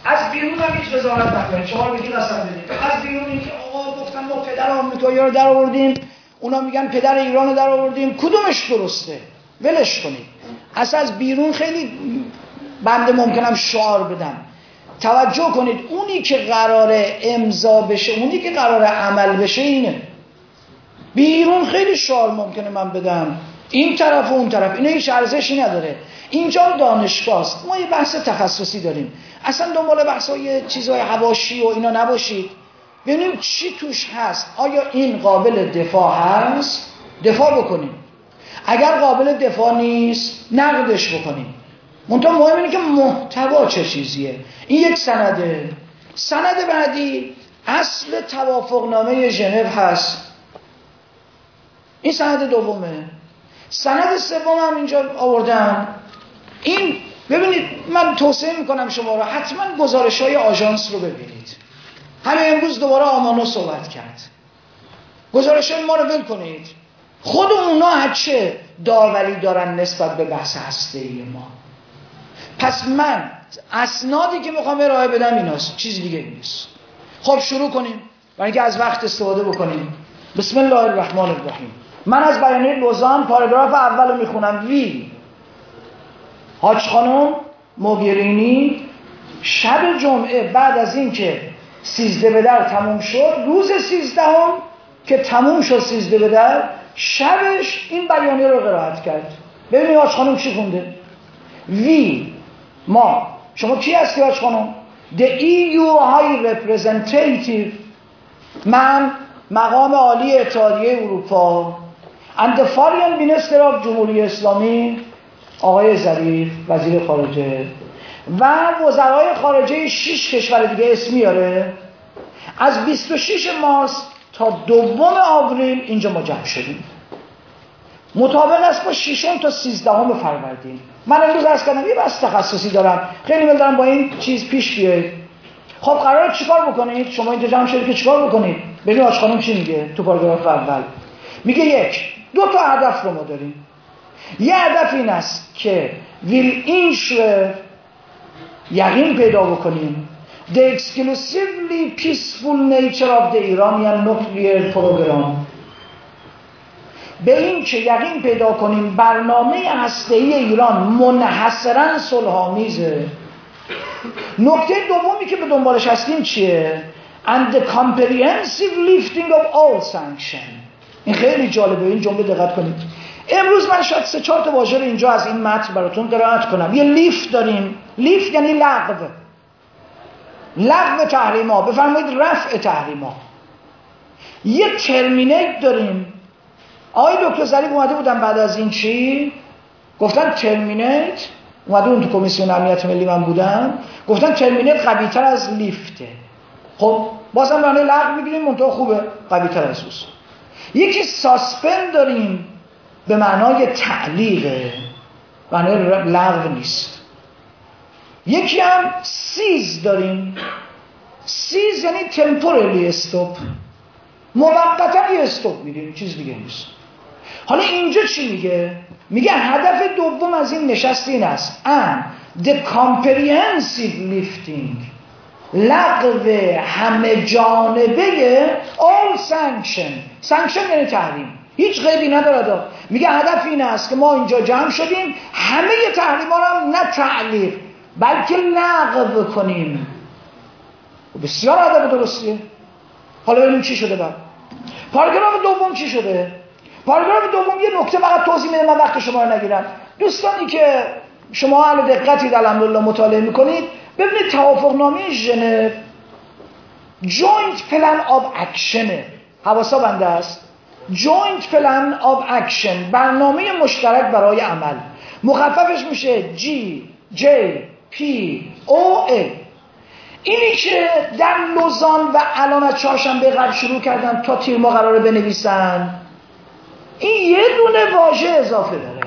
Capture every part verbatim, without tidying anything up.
از بیرون هم هیچ وزارت نکنید. شما میگید اصلا بدید از بیرون اینکه آقا گفتن ما پدر آمریکایی رو در آوردیم، اونا میگن پدر ایران رو در آوردیم، کدومش درسته؟ ولش کنید. اصلا از بیرون خیلی بنده ممکنم شعار بدم. توجه کنید اونی که قراره امضا بشه، اونی که قراره عمل بشه اینه. بیرون خیلی شعار ممکنه من بدم، این طرف و اون طرف، اینا هیچ ارزشی نداره. اینجا دانشگاه است، ما یه بحث تخصصی داریم، اصلا دنبال بحث‌های چیزهای حواشی و اینا نباشید. ببینیم چی توش هست، آیا این قابل دفاع هست؟ دفاع بکنیم. اگر قابل دفاع نیست نقدش بکنیم. منتها مهم اینه که محتوا چه چیزیه. این یک سنده. سند بعدی اصل توافقنامه ژنو هست. این سند دومه. سند سوم هم اینجا آوردم. این ببینید من توصیه میکنم شما را حتما گزارش‌های آژانس رو ببینید. همین امروز دوباره آمانو صحبت کرد. گزارش‌های ما رو ول کنید. خود اونا چه داوری دارن نسبت به بحث هسته‌ای ما. پس من اسنادی که میخوام ارائه بدم ایناست، چیز دیگه نیست. خب شروع کنیم برای اینکه از وقت استفاده بکنیم. بسم الله الرحمن الرحیم. من از بیانیه لوزان پاراگراف اول رو میخونم. وی حاج خانم موگرینی شب جمعه بعد از این که سیزده به در تموم شد، روز سیزدهم که تموم شد سیزده به در، شبش این بیانیه رو قرائت کرد. ببینید حاج خانم چی خونده. وی ما، شما کی هستی حاج خانم؟ The ای یو High Representative، من مقام عالی اتحادیه اروپا، and the Foreign Minister of جمهوری اسلامی آقای ظریف وزیر خارجه و وزرای خارجه شش کشور دیگه اسم میاره، از بیست و شش مارس تا دوم آوریل اینجا ما جمع شدیم. مطابق است با ششم تا سیزدهم فروردین. من امروز عرض کردم یه بحث تخصصی دارم، خیلی میل دارم با این چیز پیش بیایید. خب قراره چیکار بکنید؟ شما اینجا جمع شدید که چیکار بکنید؟ ببین حاج خانم چی میگه تو پاراگراف اول. میگه یک، دو تا هدف رو ما داریم. یه هدف این است که ویل اینشور یقین پیدا بکنیم the exclusively peaceful nature of the Iranian nuclear program، به این که یقین پیدا کنیم برنامه هسته‌ای ایران منحصراً صلح‌آمیزه. نکته دومی که به دنبالش هستیم چیه؟ and the comprehensive lifting of all sanction. این خیلی جالبه، این جمله دقت کنید. امروز من شاید سه چهار تا واژه رو اینجا از این متن براتون قرائت کنم. یه لیفت داریم. لیفت یعنی لغو. لغو تحریما، بفرمایید رفع تحریما. یه ترمینیت داریم. آقای دکتر ظریف اومده بودن بعد از این چی؟ گفتن ترمینیت، اومده اون تو کمیسیون امنیت ملی من بودم، گفتن ترمینیت قوی‌تر از لیفته. خب بازم معنی لغو میگیریم، منطقه خوبه، قوی‌تر از اوست. یکی ساسپند داریم به معنای تعلیقه، معنای لغو نیست. یکی هم سیز داریم. سیز یعنی تمپورالی استوب، موقتا یه استوب میدیم، چیز دیگه نیست. حالا اینجا چی میگه؟ میگه هدف دوم از این نشست این است and the comprehensive lifting، لغو همه جانبه all sanction. sanction یعنی تحریم، هیچ قیدی نداره. میگه هدف این است که ما اینجا جمع شدیم همه تحریما رو نه تعلیق بلکه لغو کنیم. بسیار هدف درستیه. حالا ببینیم چی شده بعد. پاراگراف دوم چی شده؟ پاراگراف دوم یه نکته فقط توضیح میدم، من وقت شما رو نگیرم. دوستانی که شما اهل دقتی الحمدلله مطالعه میکنید، ببینید توافقنامه ژنو Joint Plan of Action، حواسا بنده است. Joint Plan of Action، برنامه مشترک برای عمل، مخففش میشه جی جی پی او ای. اینی که در لوزان و الان از چهارشنبه قبل شروع کردن تا تیر ما قراره بنویسن، این یه دونه واژه اضافه داره.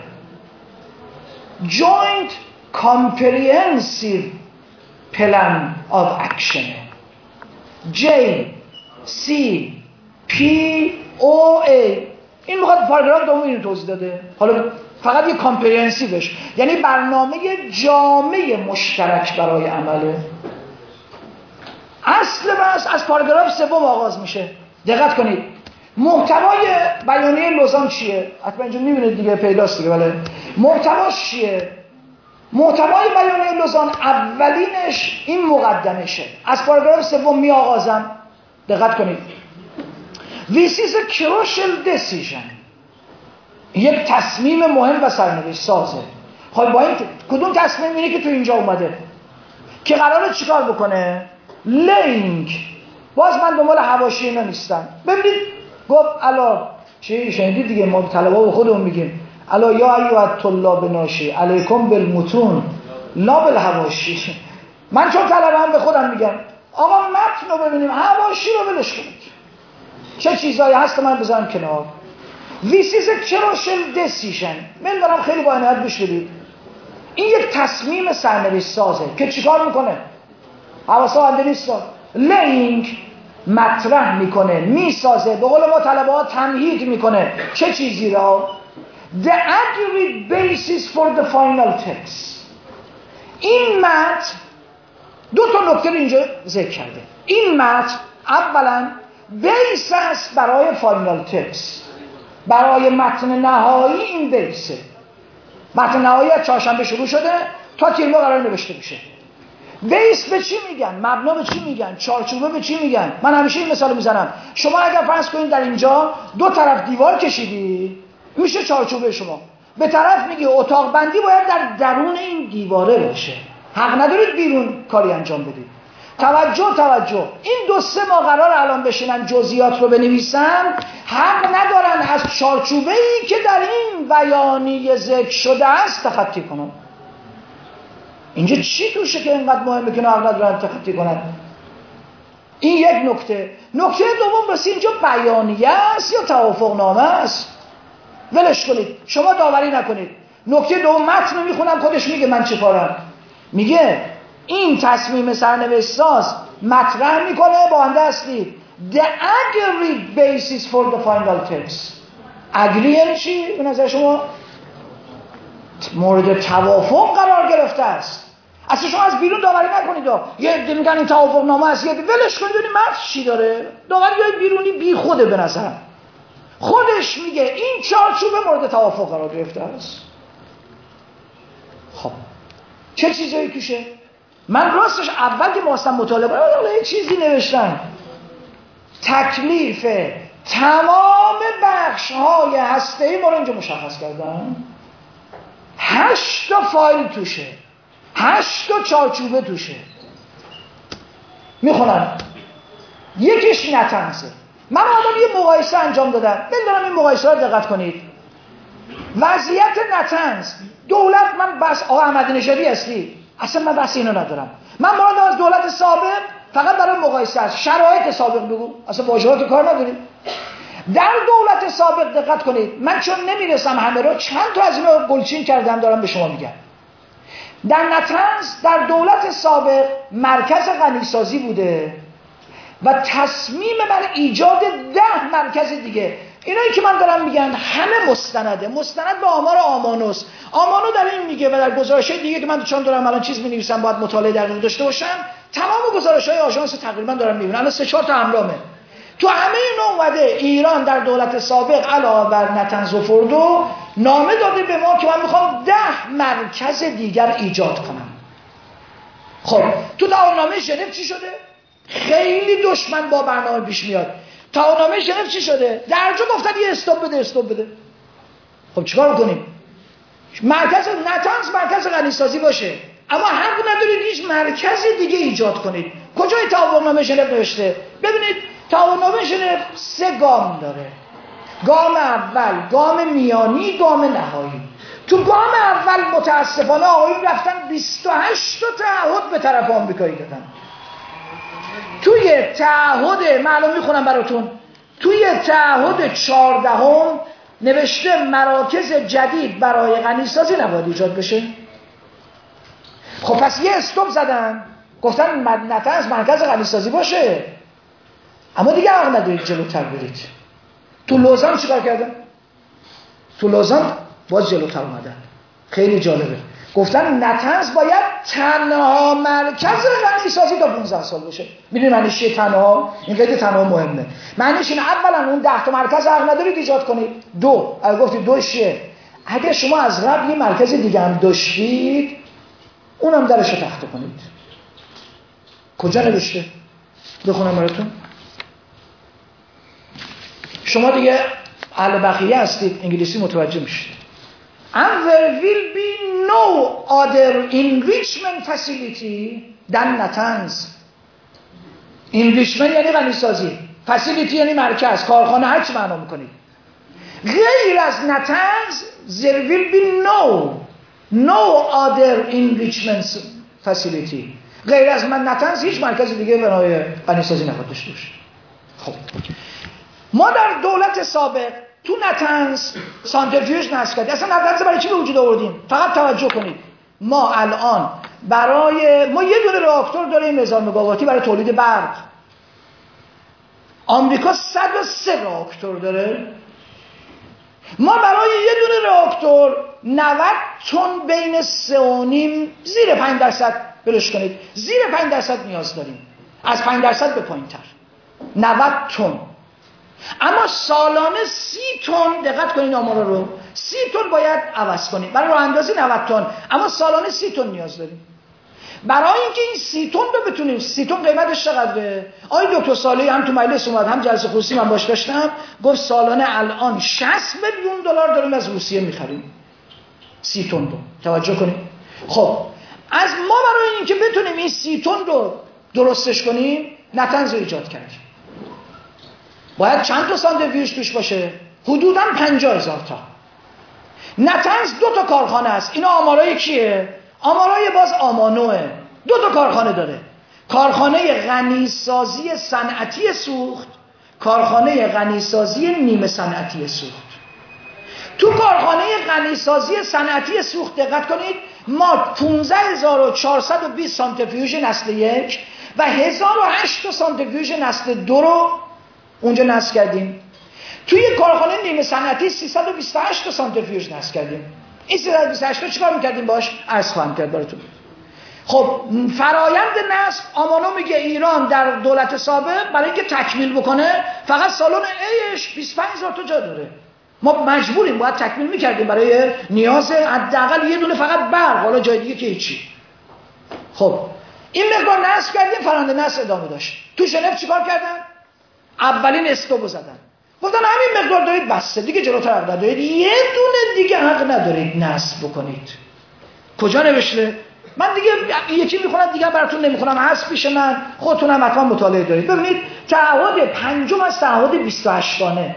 Joint Comprehensive Plan of Action، J C P O A. این میخواد پاراگراف دوم اینو توضیح داده. حالا فقط یه کامپریهنسیوش یعنی برنامه جامع مشترک برای عمله. اصل بحث از پاراگراف سوم آغاز میشه. دقت کنید محتوای بیانیه لوزان چیه؟ حتما اینجا میبینید دیگه، پیداست دیگه. بله محتواش چیه؟ محتوای بیانیه لوزان اولینش این مقدمشه. از پاراگراف سوم می آغازم. دقت کنید This is a crucial decision. یک تصمیم مهم و سرنوشت سازه. خب با این کدوم تصمیم اینه که تو اینجا اومده که قراره چیکار بکنه؟ لینک. باز من دنبال حواشی اینا نیستم. ببینید گفت الا چی شنیدید دیگه، ما طلبا به خودمون میگیم الا یا ایها الطلاب ناشی علیکم بالمتون لا بالحواشی. من چون طلبم به خودم میگم آقا متن رو ببینیم، حواشی رو ولش کنید. چه چیزایی هست من بذارم کنار. This is a crucial decision. من دارم خیلی با عنایت گوش بدید. این یک تصمیم سرنوشت سازه که چیکار میکنه؟ حواسا بنده نیست. لینک مطرح میکنه، میسازه، به قول ما طلبه ها تمهید میکنه. چه چیزی را؟ The agreed basis for the final text. این متن دو تا نکته اینجا ذکر کرده. این متن اولا بیس است برای فاینال تکست، برای متن نهایی. این بیسه. متن نهایی از چهارشنبه شروع شده تا تیر ماه قرار نوشته میشه. بیس به چی میگن؟ مبنا به چی میگن؟ چارچوبه به چی میگن؟ من همیشه این مثال میزنم. شما اگر فرض کنید در اینجا دو طرف دیوار کشیدی، میشه چارچوبه شما. به طرف میگی اتاق بندی باید در درون این دیواره باشه. حق ندارید بیرون کاری انجام بدید. توجه توجه این دو سه ما قرار الان بشینن جزئیات رو بنویسن، حق ندارن از چارچوبه ای که در این بیانیه ذکر شده است تخطی کنن. اینجا چی توشه که اینقدر مهمه که حق ندارن تخطی کنن؟ این یک نکته. نکته دوم بس اینجا بیانیه است یا توافق نامه است؟ ولش کنید، شما داوری نکنید. نکته دوم متن میخونم خودش میگه من چه کارم. میگه این تصمیم سرنوشت ساز مطرح میکنه با بنده هستی the agreed basis for the final text. agree یعنی چی؟ به نظر شما مورد توافق قرار گرفته است. اصلا شما از بیرون داوری نکنید. یه عده میگن این توافق نامه است، یه عده ولش کنید ببینید متن چی داره. داوری بیرونی بی خوده به نظر. خودش میگه این چارچوب مورد توافق قرار گرفته است. خب چه چیزایی توشه؟ من راستش اول که ماستم مطالبه یه چیزی نوشتم. تکلیف تمام بخش های هسته‌ای ما رو اینجا مشخص کردم. هشت تا فایل توشه، هشت تا چارچوبه توشه. میخونم. یکیش نتنزه. من آدم یه مقایسه انجام دادم. من دارم این مقایسه رو دقت کنید. وضعیت نتنز دولت، من بس آقا احمدی نژادی هستی، اصلا من بحث اینو ندارم. من مراد از دولت سابق فقط برای مقایسه است. شرایط سابق بگو، اصلا واژه‌ات کار نداریم. در دولت سابق دقت کنید. من چون نمیرسم همه رو چند تا از اینا گلچین کردم دارم به شما میگم. در نتنز در دولت سابق مرکز غنیسازی بوده و تصمیم بر ایجاد ده مرکز دیگه. اینایی که من دارم میگن همه مستنده، مستند به آمار آمانوس. آمانو در این میگه و در گزارش‌های دیگه که من چون دارم الان چیز می‌نویسم باید مطالعه دقیق داشته باشم، تمام گزارش‌های آژانس تقریبا دارم می‌بینم. الان سه چهار تا امرامه. تو همه اینا اومده ایران در دولت سابق علاوه بر نتنز و فردو نامه داده به ما که من میخوام ده مرکز دیگر ایجاد کنم. خب تو تعهدنامه ژنو چی شده؟ خیلی دشمن با برنامه پیش میاد. تعهدنامه ژنو چی شده؟ درجا گفتن یه استاپ بده استاپ بده. خب چیکار کنیم؟ مرکز نتنز مرکز غنیسازی باشه، اما حق ندارید هیچ مرکز دیگه ایجاد کنید. کجای تعهدنامه ژنو نوشته؟ ببینید تعهدنامه ژنو سه گام داره. گام اول، گام میانی، گام نهایی. تو گام اول متاسفانه آقایون رفتن بیست و هشت تا تعهد به طرف آمریکایی دادن. توی تعهد معلوم میخونم براتون، توی تعهد چهاردهم نوشته مراکز جدید برای غنیسازی نباید ایجاد بشه. خب پس یه استوب زدن گفتن نتنز مرکز غنیسازی باشه، اما دیگه حق ندارید جلوتر برید. تو لوزان چیکار کردن؟ تو لوزان باز جلوتر اومدن. خیلی جالبه. گفتن نتنز باید تنها مرکز غنیسازی تا پانزده سال باشه. میدونی معنیش چیه تنها؟ این قید تنها مهمه. معنیش اینه اولا اون ده تا مرکز حق ندارید ایجاد کنید. دو، اگه گفتید دو چیه؟ اگه شما از قبل یه مرکز دیگه هم داشتید اونم درش رو تخته کنید. کجا نوشته؟ بخونم براتون. شما دیگه اهل بقیه هستید، انگلیسی متوجه میشید. And there will be no other enrichment facility than Natanz. enrichment یعنی غنیسازی، facility یعنی مرکز، کارخانه، هر چی معنا میکنید. غیر از Natanz there will be no no other enrichment facility. غیر از من نتنز هیچ مرکز دیگه برای غنیسازی نخواهد داشته باشه. خب ما در دولت سابق تو نتنز سانتریفیوژ نصب کردیم. اصلا نتنز برای چی به وجود آوردیم؟ فقط توجه کنید، ما الان برای ما یه دونه راکتور داریم هزار مگاواتی برای تولید برق. آمریکا صد و سه راکتور داره. ما برای یه دونه راکتور نود تن بین سه و نیم زیر پنج درصد بلش کنید، زیر پنج درصد نیاز داریم، از پنج درصد به پایین تر نود تن. اما سالانه سی تن، دقت کنید آمارا رو، سی تن باید عوض کنید برای راه اندازی نود تن، اما سالانه سی تن نیاز داریم. برای اینکه این سی تن رو بتونیم، سی تن قیمتش چقدره؟ آقای دکتر صالحی هم تو مجلس اومد، هم جلسه خصوصی من باش داشتم، گفت سالانه الان شصت میلیون دلار داریم از روسیه میخریم سی تن رو. توجه کنید. خب از ما برای اینکه بتونیم این سی تن رو درستش کنیم نتنز رو ایجاد کردیم. باید چند تا سانتریفیوژ توش باشه؟ حدوداً پنجاه هزار تا. نتنز دو تا کارخانه است. اینا آمارای کیه؟ آمارای باز آمانوه. دو تا کارخانه داره. کارخانه غنیسازی صنعتی سوخت، کارخانه غنیسازی نیمه صنعتی سوخت. تو کارخانه غنیسازی صنعتی سوخت دقت کنید، ما پانزده هزار و چهارصد و بیست سانتریفیوژ نسل یک و هزار و هشت سانتریفیوژ نسل دو رو اونجا نصب کردیم. توی کارخانه نیمه صنعتی سیصد و بیست و هشت سانتریفیوژ نصب کردیم. این سیصد و بیست و هشت چیکار می‌کردیم باش؟ عرض خواهم کرد براتون. خب فرایند نصب آمانو میگه ایران در دولت سابق برای اینکه تکمیل بکنه فقط سالن ایش بیست و پنج هزار تا جا داره. ما مجبوریم باید تکمیل می‌کردیم برای نیاز حداقل یه دونه فقط برق، حالا جای دیگه که هیچی. خب این مقدار نصب کردیم، فرآیند نصب ادامه داشت. تو ژنو چیکار کردن؟ اولین استوب زدن. گفتن همین مقدار دارید بسته، دیگه جلوتر حق ندارید، یه دونه دیگه حق ندارید نصب بکنید. کجا نوشته؟ من دیگه یکی میخونم دیگه براتون نمیخونم، هست پیش من، خودتون هم حتما مطالعه دارید. ببینید تعهد پنجم از تعهد بیست و هشت گانه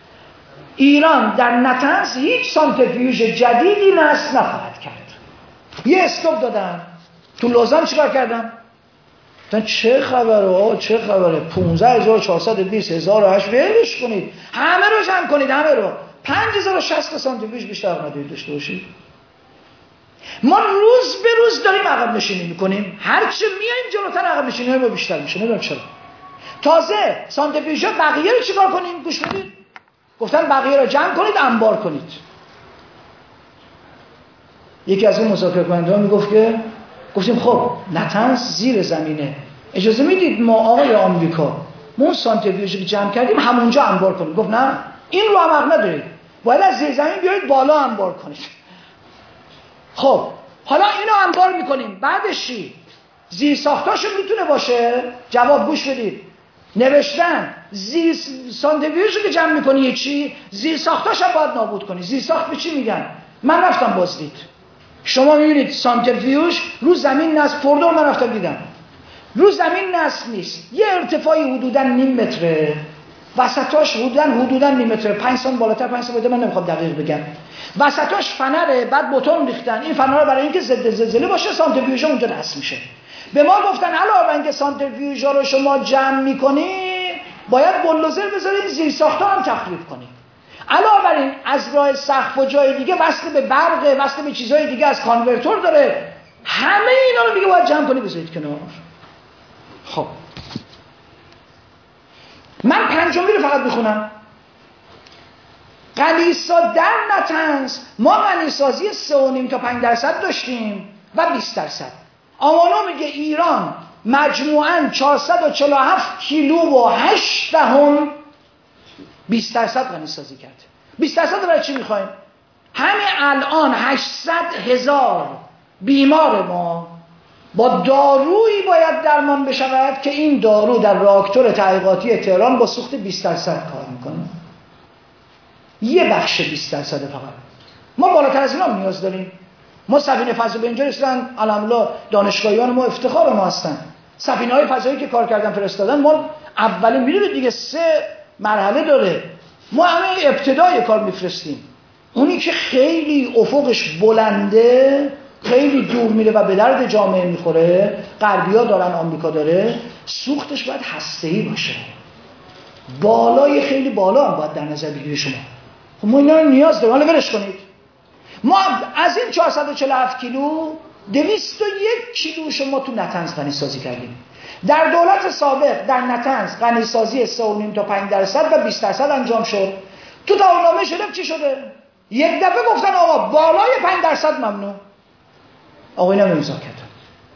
ایران در نتنز هیچ سانتریفیوژ جدیدی نصب نخواهد کرد. یه استوب دادن. تو لوزان چیکار کردن؟ گفتن چه خبره آقا، چه خبره، پانزده هزار و چهارصد و بیست هزار و هشت ولش کنید، همه رو جمع کنید، همه رو پنج هزار و شصت سانتریفیوژ بیشتر ندارید داشته باشید. ما روز به روز داریم عقب نشینی میکنیم، هرچه میایم جلوتر عقب نشینی ما بیشتر میشه. نمیدونم چرا. تازه سانتریفیوژ بقیه رو چیکار کنیم؟ گوش بدید. گفتن بقیه رو جمع کنید، انبار کنید. یکی از این مذاکره کننده‌ها میگفت که گفتیم خب نتنز زیر زمینه، اجازه میدید ما آقای آمریکا ما اون سانتریفیوژی که جمع کردیم همونجا انبار کنیم؟ گفت نه، این رو هم حق ندارید، باید از زیر زمین بیارید بالا انبار کنید. خب حالا اینو انبار میکنیم، بعدش چی؟ زیر ساختاشو میتونه باشه؟ جواب گوش بدید. نوشتن زیر سانتریفیوژی که جمع میکنی یه چی، زیر ساختاش هم باید نابود کنی. زیر ساخت به چی میگن؟ من رفتم بازدید. شما میبینید سانتریفیوژ رو زمین نصب، فوردور من رفتم دیدم رو زمین نصب نیست، یه ارتفاعی حدوداً نیم متره، وسطاش حدوداً حدوداً نیم متره، پنج سانت بالاتر پنج سانت، من نمیخوام دقیق بگم، وسطاش فنره، بعد بتون ریختن. این فنر برای اینکه ضد زلزله باشه سانتریفیوژ اونجا نصب میشه. به ما گفتن علاوه بر اینکه سانتریفیوژ رو شما جمع میکنی باید بولدوزر بذارید زیر ساخت‌ها هم تخریب کنید. علاوه بر این از راه سقف و جای دیگه وصل به برق، وصل به چیزهای دیگه از کانورتور داره. همه اینا رو دیگه باید جمع کنی بذارید کنار. خب من پنجمی رو فقط میخونم. غنیسا در نتنز ما غنیسازی سه و نیم تا پنج درصد داشتیم و بیست درصد. آمانو میگه ایران مجموعاً چهارصد و چهل و هفت کیلو و هشت دهم بیست درصد غنیسازی کرد. بیست درصد برای چی میخوایم؟ همین الان هشتصد هزار بیمار ما با دارویی باید درمان بشود که این دارو در راکتور تحقیقاتی تهران با سوخت بیست درصد کار میکنه. یه بخش بیست درصد فقط. ما بالاتر از اینا نیاز داریم. ما سفینه فضایی به اینجا رسیدن، الحمدلله دانشگاهیان ما افتخار ما هستن. سفینه‌های فضایی که کار کردن فرستادن، ما اولین می‌بینید دیگه سه مرحله داره. ما همه ابتدای کار میفرستیم. اونی که خیلی افقش بلنده، خیلی دور میره و به درد جامعه میخوره، غربی‌ها دارن، آمریکا داره، سوختش باید هسته‌ای باشه. بالای خیلی بالا هم باید در نظر بگیری شما. خب ما اینا رو نیاز داریم. حالا ولش کنید. ما از این چهارصد و چهل و هفت کیلو دویست و یک کیلو شما تو نتنز غنیسازی کردیم. در دولت سابق در نتنز غنیسازی سه و نیم تا پنج درصد و بیست درصد انجام شد. تو تعهدنامه شده چی شده؟ یک دفعه گفتن آقا بالای پنج درصد ممنوع. آقا اینا امضا کردن.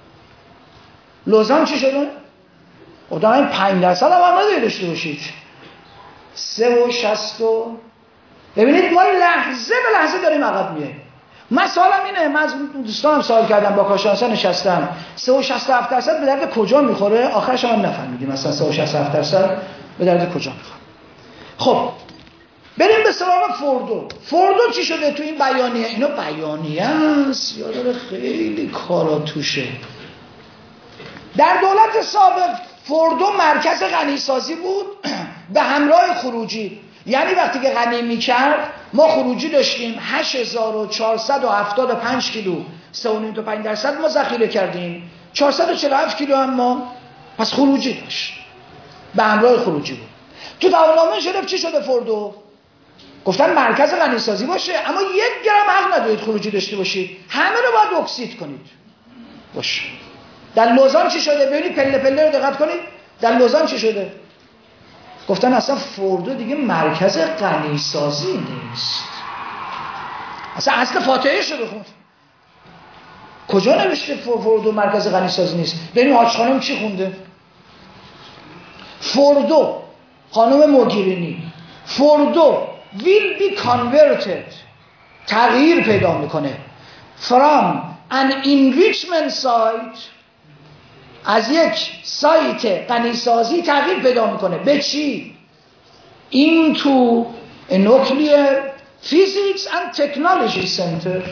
لوزان چی شده؟ خدا این پنج درصد هم نداری داشته باشید. سه و شست و ببینید ما لحظه به لحظه داریم عقب میاییم. مثلا اینه، من از دوستانم سوال کردم، با کارشناسا نشستم، سه و شصت و هفت درصد به درد کجا میخوره؟ آخرش هم نفهمیدیم مثلا سه و شصت و هفت درصد به درد کجا میخوره. خب بریم به سراغ فوردو. فوردو چی شده تو این بیانیه؟ اینو بیانیه است یا داره خیلی کارا توشه. در دولت سابق فوردو مرکز غنیسازی بود به همراه خروجی. یعنی وقتی که غنی میکرد ما خروجی داشتیم هشت هزار و چهارصد و هفتاد و پنج کیلو سه و نیم تا پنج درصد ما ذخیره کردیم، چهارصد و چهل و هفت کیلو هم ما پس خروجی داشت، به همراه خروجی بود. تو تعهدنامه شده چی شده فوردو؟ گفتن مرکز غنیسازی باشه اما یک گرم حق ندارید خروجی داشته باشید، همه رو باید اکسید کنید. باشه. در لوزان چی شده؟ ببینید پله پله رو دقت کنید. در لوزان چی شده؟ گفتن اصلا فوردو دیگه مرکز غنیسازی نیست. اصلا اصل فاتحه شده بخون. کجا نوشته فوردو مرکز غنیسازی نیست؟ ببینید حاج خانم چی خونده؟ فوردو خانم موگیرینی، فوردو will be converted، تغییر پیدا میکنه from an enrichment site، از یک سایت غنیسازی تغییر پیدا میکنه به چی؟ into a nuclear physics and technology center.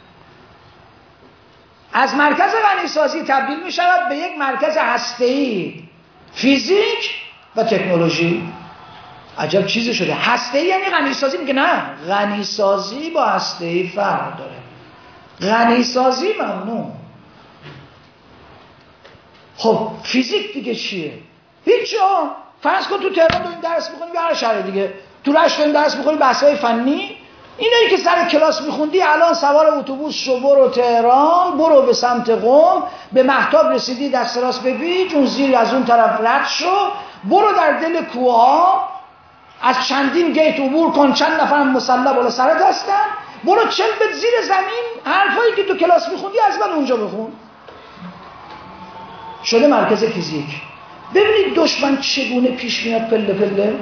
از مرکز غنیسازی تبدیل میشود به یک مرکز هسته‌ای فیزیک و تکنولوژی. عجب چیزی شده. هسته‌ای یعنی غنیسازی؟ میگه نه، غنیسازی با هسته‌ای فرق داره. غنیسازی ممنوع. خب فیزیک دیگه چیه؟ هیچ جا. فرض کن تو تهران داریم درس می‌خونیم یا هر شهر دیگه، تو رشت داریم درس می‌خونیم بحث‌های فنی، اینایی که سر کلاس می‌خوندی الان سوار اتوبوس شو برو تهران، برو به سمت قم، به مهتاب رسیدی دست راست بپیچ، اون زیر از اون طرف رد شو، برو در دل کوه‌ها از چندین گیت عبور کن، چند نفر مسلح بالا سرت هستن، برو چل متر زیر زمین حرفایی که تو کلاس می‌خوندی از من اونجا بخون. شده مرکز فیزیک. ببینید دشمن چگونه پیش میاد پله پله.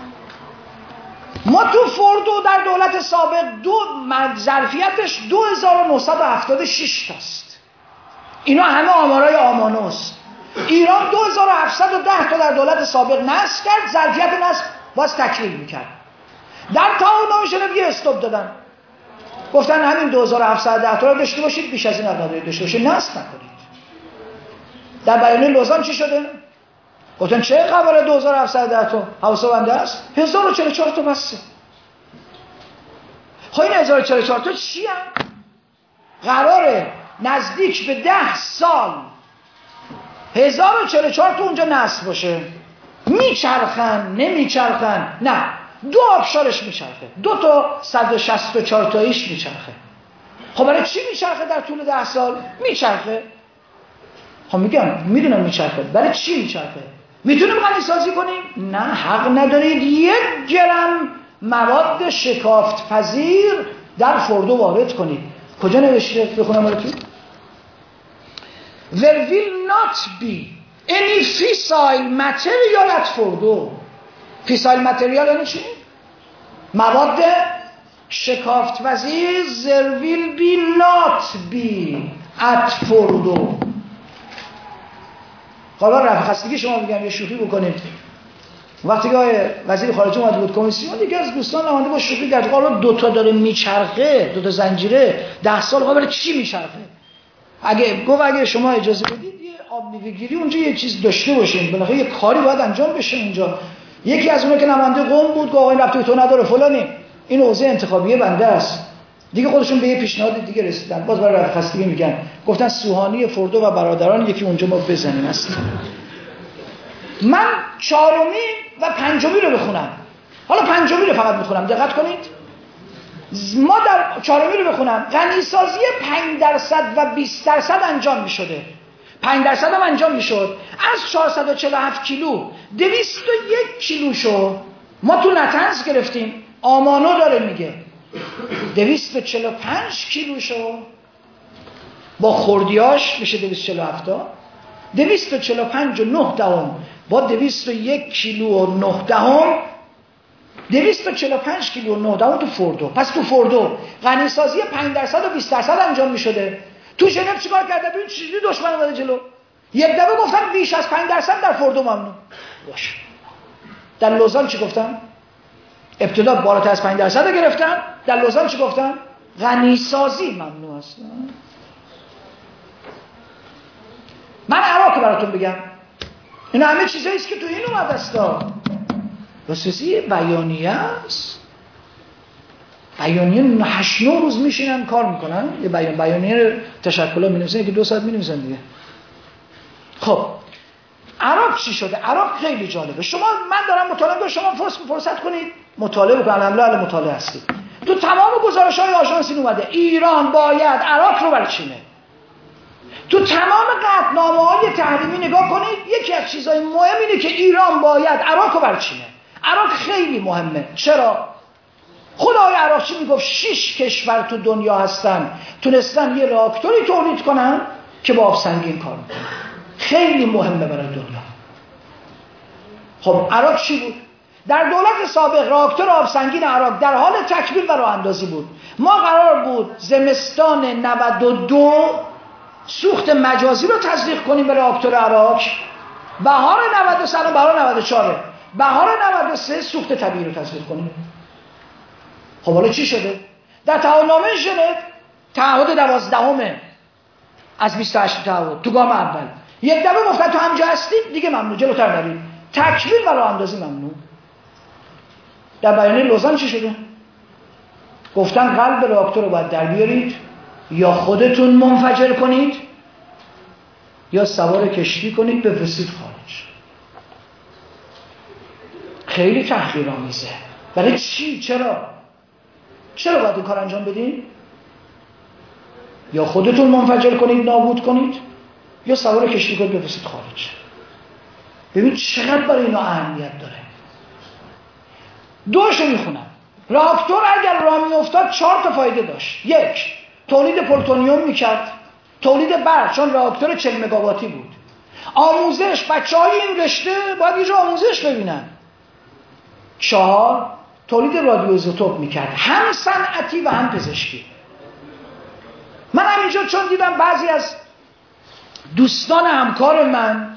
ما تو فوردو در دولت سابق دو ظرفیتش دو هزار و نهصد و هفتاد و شش تاست. اینا همه آمارای آمانوست. ایران دو هزار و هفتصد و ده تا در دولت سابق نصب کرد، ظرفیت نصب باز تکمیل میکرد. در تعهدنامه شده یه استوب دادن، گفتن همین دو هزار و هفتصد و ده تا رو داشته باشید، بیش از این ندارید داشته باشید، نصب نکنید. در بیانیه لوزان چی شده؟ گفتن چه خبره دو هزار و هفتصد و ده تا حواسه بنده است؟ هزار و چهل و چهار تا بسته. خب این هزار و چهل و چهار تا چی هم؟ قراره نزدیک به ده سال هزار و چهل و چهار تا اونجا نصب باشه. میچرخن نمیچرخن؟ نه، دو آبشارش میچرخه، دو تا صد و شصت و چهار تاییش میچرخه. خب برای چی میچرخه در طول ده سال؟ میچرخه. خب میگم میدونم میچرخه، برای چی میچرخه؟ میتونیم غنیسازی کنیم؟ نه، حق ندارید یک گرم مواد شکافت پذیر در فردو وارد کنید. کجا نوشته؟ بخونم براتون. There will not be any fissile material at فردو. fissile material یعنی چی؟ مواد شکافت پذیر. There will be not be at فردو. حالا رفع خستگی شما بگم یه شوخی بکنیم. وقتی که وزیر خارجه اومد بود کمیسیون، دیگه از دوستان نماینده با شوخی کرد حالا دو تا داره میچرخه، دو تا زنجیره ده سال قبل چی میچرخه؟ اگه گفت اگه شما اجازه بدید یه آب میوه گیری اونجا یه چیز داشته باشین، بالاخره یه کاری باید انجام بشه اونجا. یکی از اونها که نماینده قم بود گفت آقا این ربطی تو نداره فلانی، این حوزه انتخابیه بنده است. دیگه خودشون به یه پیشنهاد دیگه رسیدن، باز برای رفع خستگی میگن، گفتن سوهانی فردو و برادران یکی اونجا ما بزنیم اصلا. من چهارمی و پنجمی رو بخونم. حالا پنجمی رو فقط بخونم، دقت کنید. ما در چهارمی رو بخونم. غنیسازی پنج درصد و بیست درصد انجام می شده. پنج درصد هم انجام می شد. از چهارصد و چهل و هفت کیلو دویست و یک کیلو شو ما تو نتنز گرفتیم. آمانو داره میگه دویست و چهل و پنج کیلو شو با خوردیاش میشه دویست و چهل و هفت تا. دویست و چهل و پنج و نه دهم با دویست و یک کیلو و نه دهم، دویست و چهل و پنج کیلو و نه دهم تو فردو. پس تو فردو غنیسازی پنج درصد و بیست درصد انجام می شده. تو ژنو چیکار کرده؟ ببین چجوری دشمن اومده جلو. یک دفعه گفتن بیش از پنج درصد در فردو ممنوع. باشه. در لوزان چی گفتن؟ ابتدا بالاتر از پنج درصد گرفتن. در لوزان چی گفتن؟ غنیسازی ممنوع است. من عراق براتون بگم. این همه چیزایی است که تو این اومده است. واسه بیانیه است. بیانیه هشت نه روز میشینن کار میکنن. یه بیان بیانیه تشکل ها مینویسن که دو ساعت مینویسن دیگه. خب عراق چی شده؟ عراق خیلی جالبه. شما من دارم مطالعه میکنم، شما فرصت فرصت کنید مطالعه بکنید. الحمدلله مطالعه هستید. تو تمام گزارش‌های آژانس این اومده ایران باید عراق رو برچینه. تو تمام قطعنامه‌های تحریمی نگاه کنید، یکی از چیزهای مهم اینه که ایران باید عراق رو برچینه. عراق خیلی مهمه. چرا؟ خود آقای عراقچی میگفت شش کشور تو دنیا هستن تونستن یه راکتوری تولید کنن که با آب سنگین کار میکنه. خیلی مهمه برای دنیا. خب عراق چی بود؟ در دولت سابق راکتور آب سنگین عراق در حال تکمیل و راه اندازی بود. ما قرار بود زمستان نود و دو سوخت مجازی رو تزریق کنیم به راکتور عراق. بهار نود و سه بهار نود و چهار بهار نود و سه سوخت طبیعی رو تزریق کنیم. خب حالا چی شده؟ در تعهدنامه ژنو تعهد دوازدهم از بیست و هشت تعهد تو گام اول یک دفعه گفتن تو همجا هستید دیگه ممنوع، جلوتر نرید، تکمیل و راه اندازی ممنوع. در بیانیه لوزان چی شده؟ گفتن قلب راکتور رو باید در بیارید، یا خودتون منفجر کنید یا سوار کشتی کنید بفرستید خارج. خیلی تحقیرآمیزه. برای چی؟ چرا؟ چرا باید این کار انجام بدین؟ یا خودتون منفجر کنید نابود کنید یا سوار کشتی کنید بفرستید خارج. ببین چقدر برای اینا اهمیت داره. دوشو میخونم. راکتور اگر راه میافتاد چهار تا فایده داشت. یک، تولید پلوتونیوم میکرد، تولید برق، چون راکتور چهل مگاواتی بود. آموزش، بچهای این رشته باید یه جا آموزش ببینن. چهار، تولید رادیوایزوتوپ میکرد، هم صنعتی و هم پزشکی. من همینجا چون دیدم بعضی از دوستان همکار من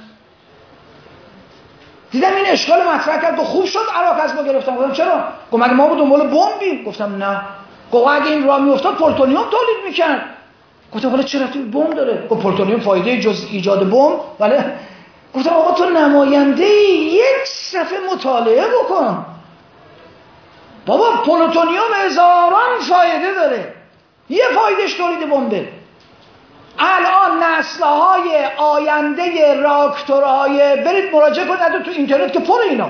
دیدم این اشکال مطرح کرد، گفت خوب شد عراق از ما گرفتن. گفتم چرا؟ گفت مگه ما بود دنبال بمبیم؟ گفتم نه. گفت اگه این راه میافتاد پلوتونیوم تولید میکرد. گفتم حالا چرا تو بمب داره؟ گفت پلوتونیوم فایده جز ایجاد بمب. ولی گفتم آقا تو نماینده یک صفحه مطالعه بکن. بابا پلوتونیوم هزاران فایده داره، یه فایدهش تولید بمبه. الان نسل‌های آینده راکتورهای، برید مراجعه کنید تو اینترنت که پر اینا،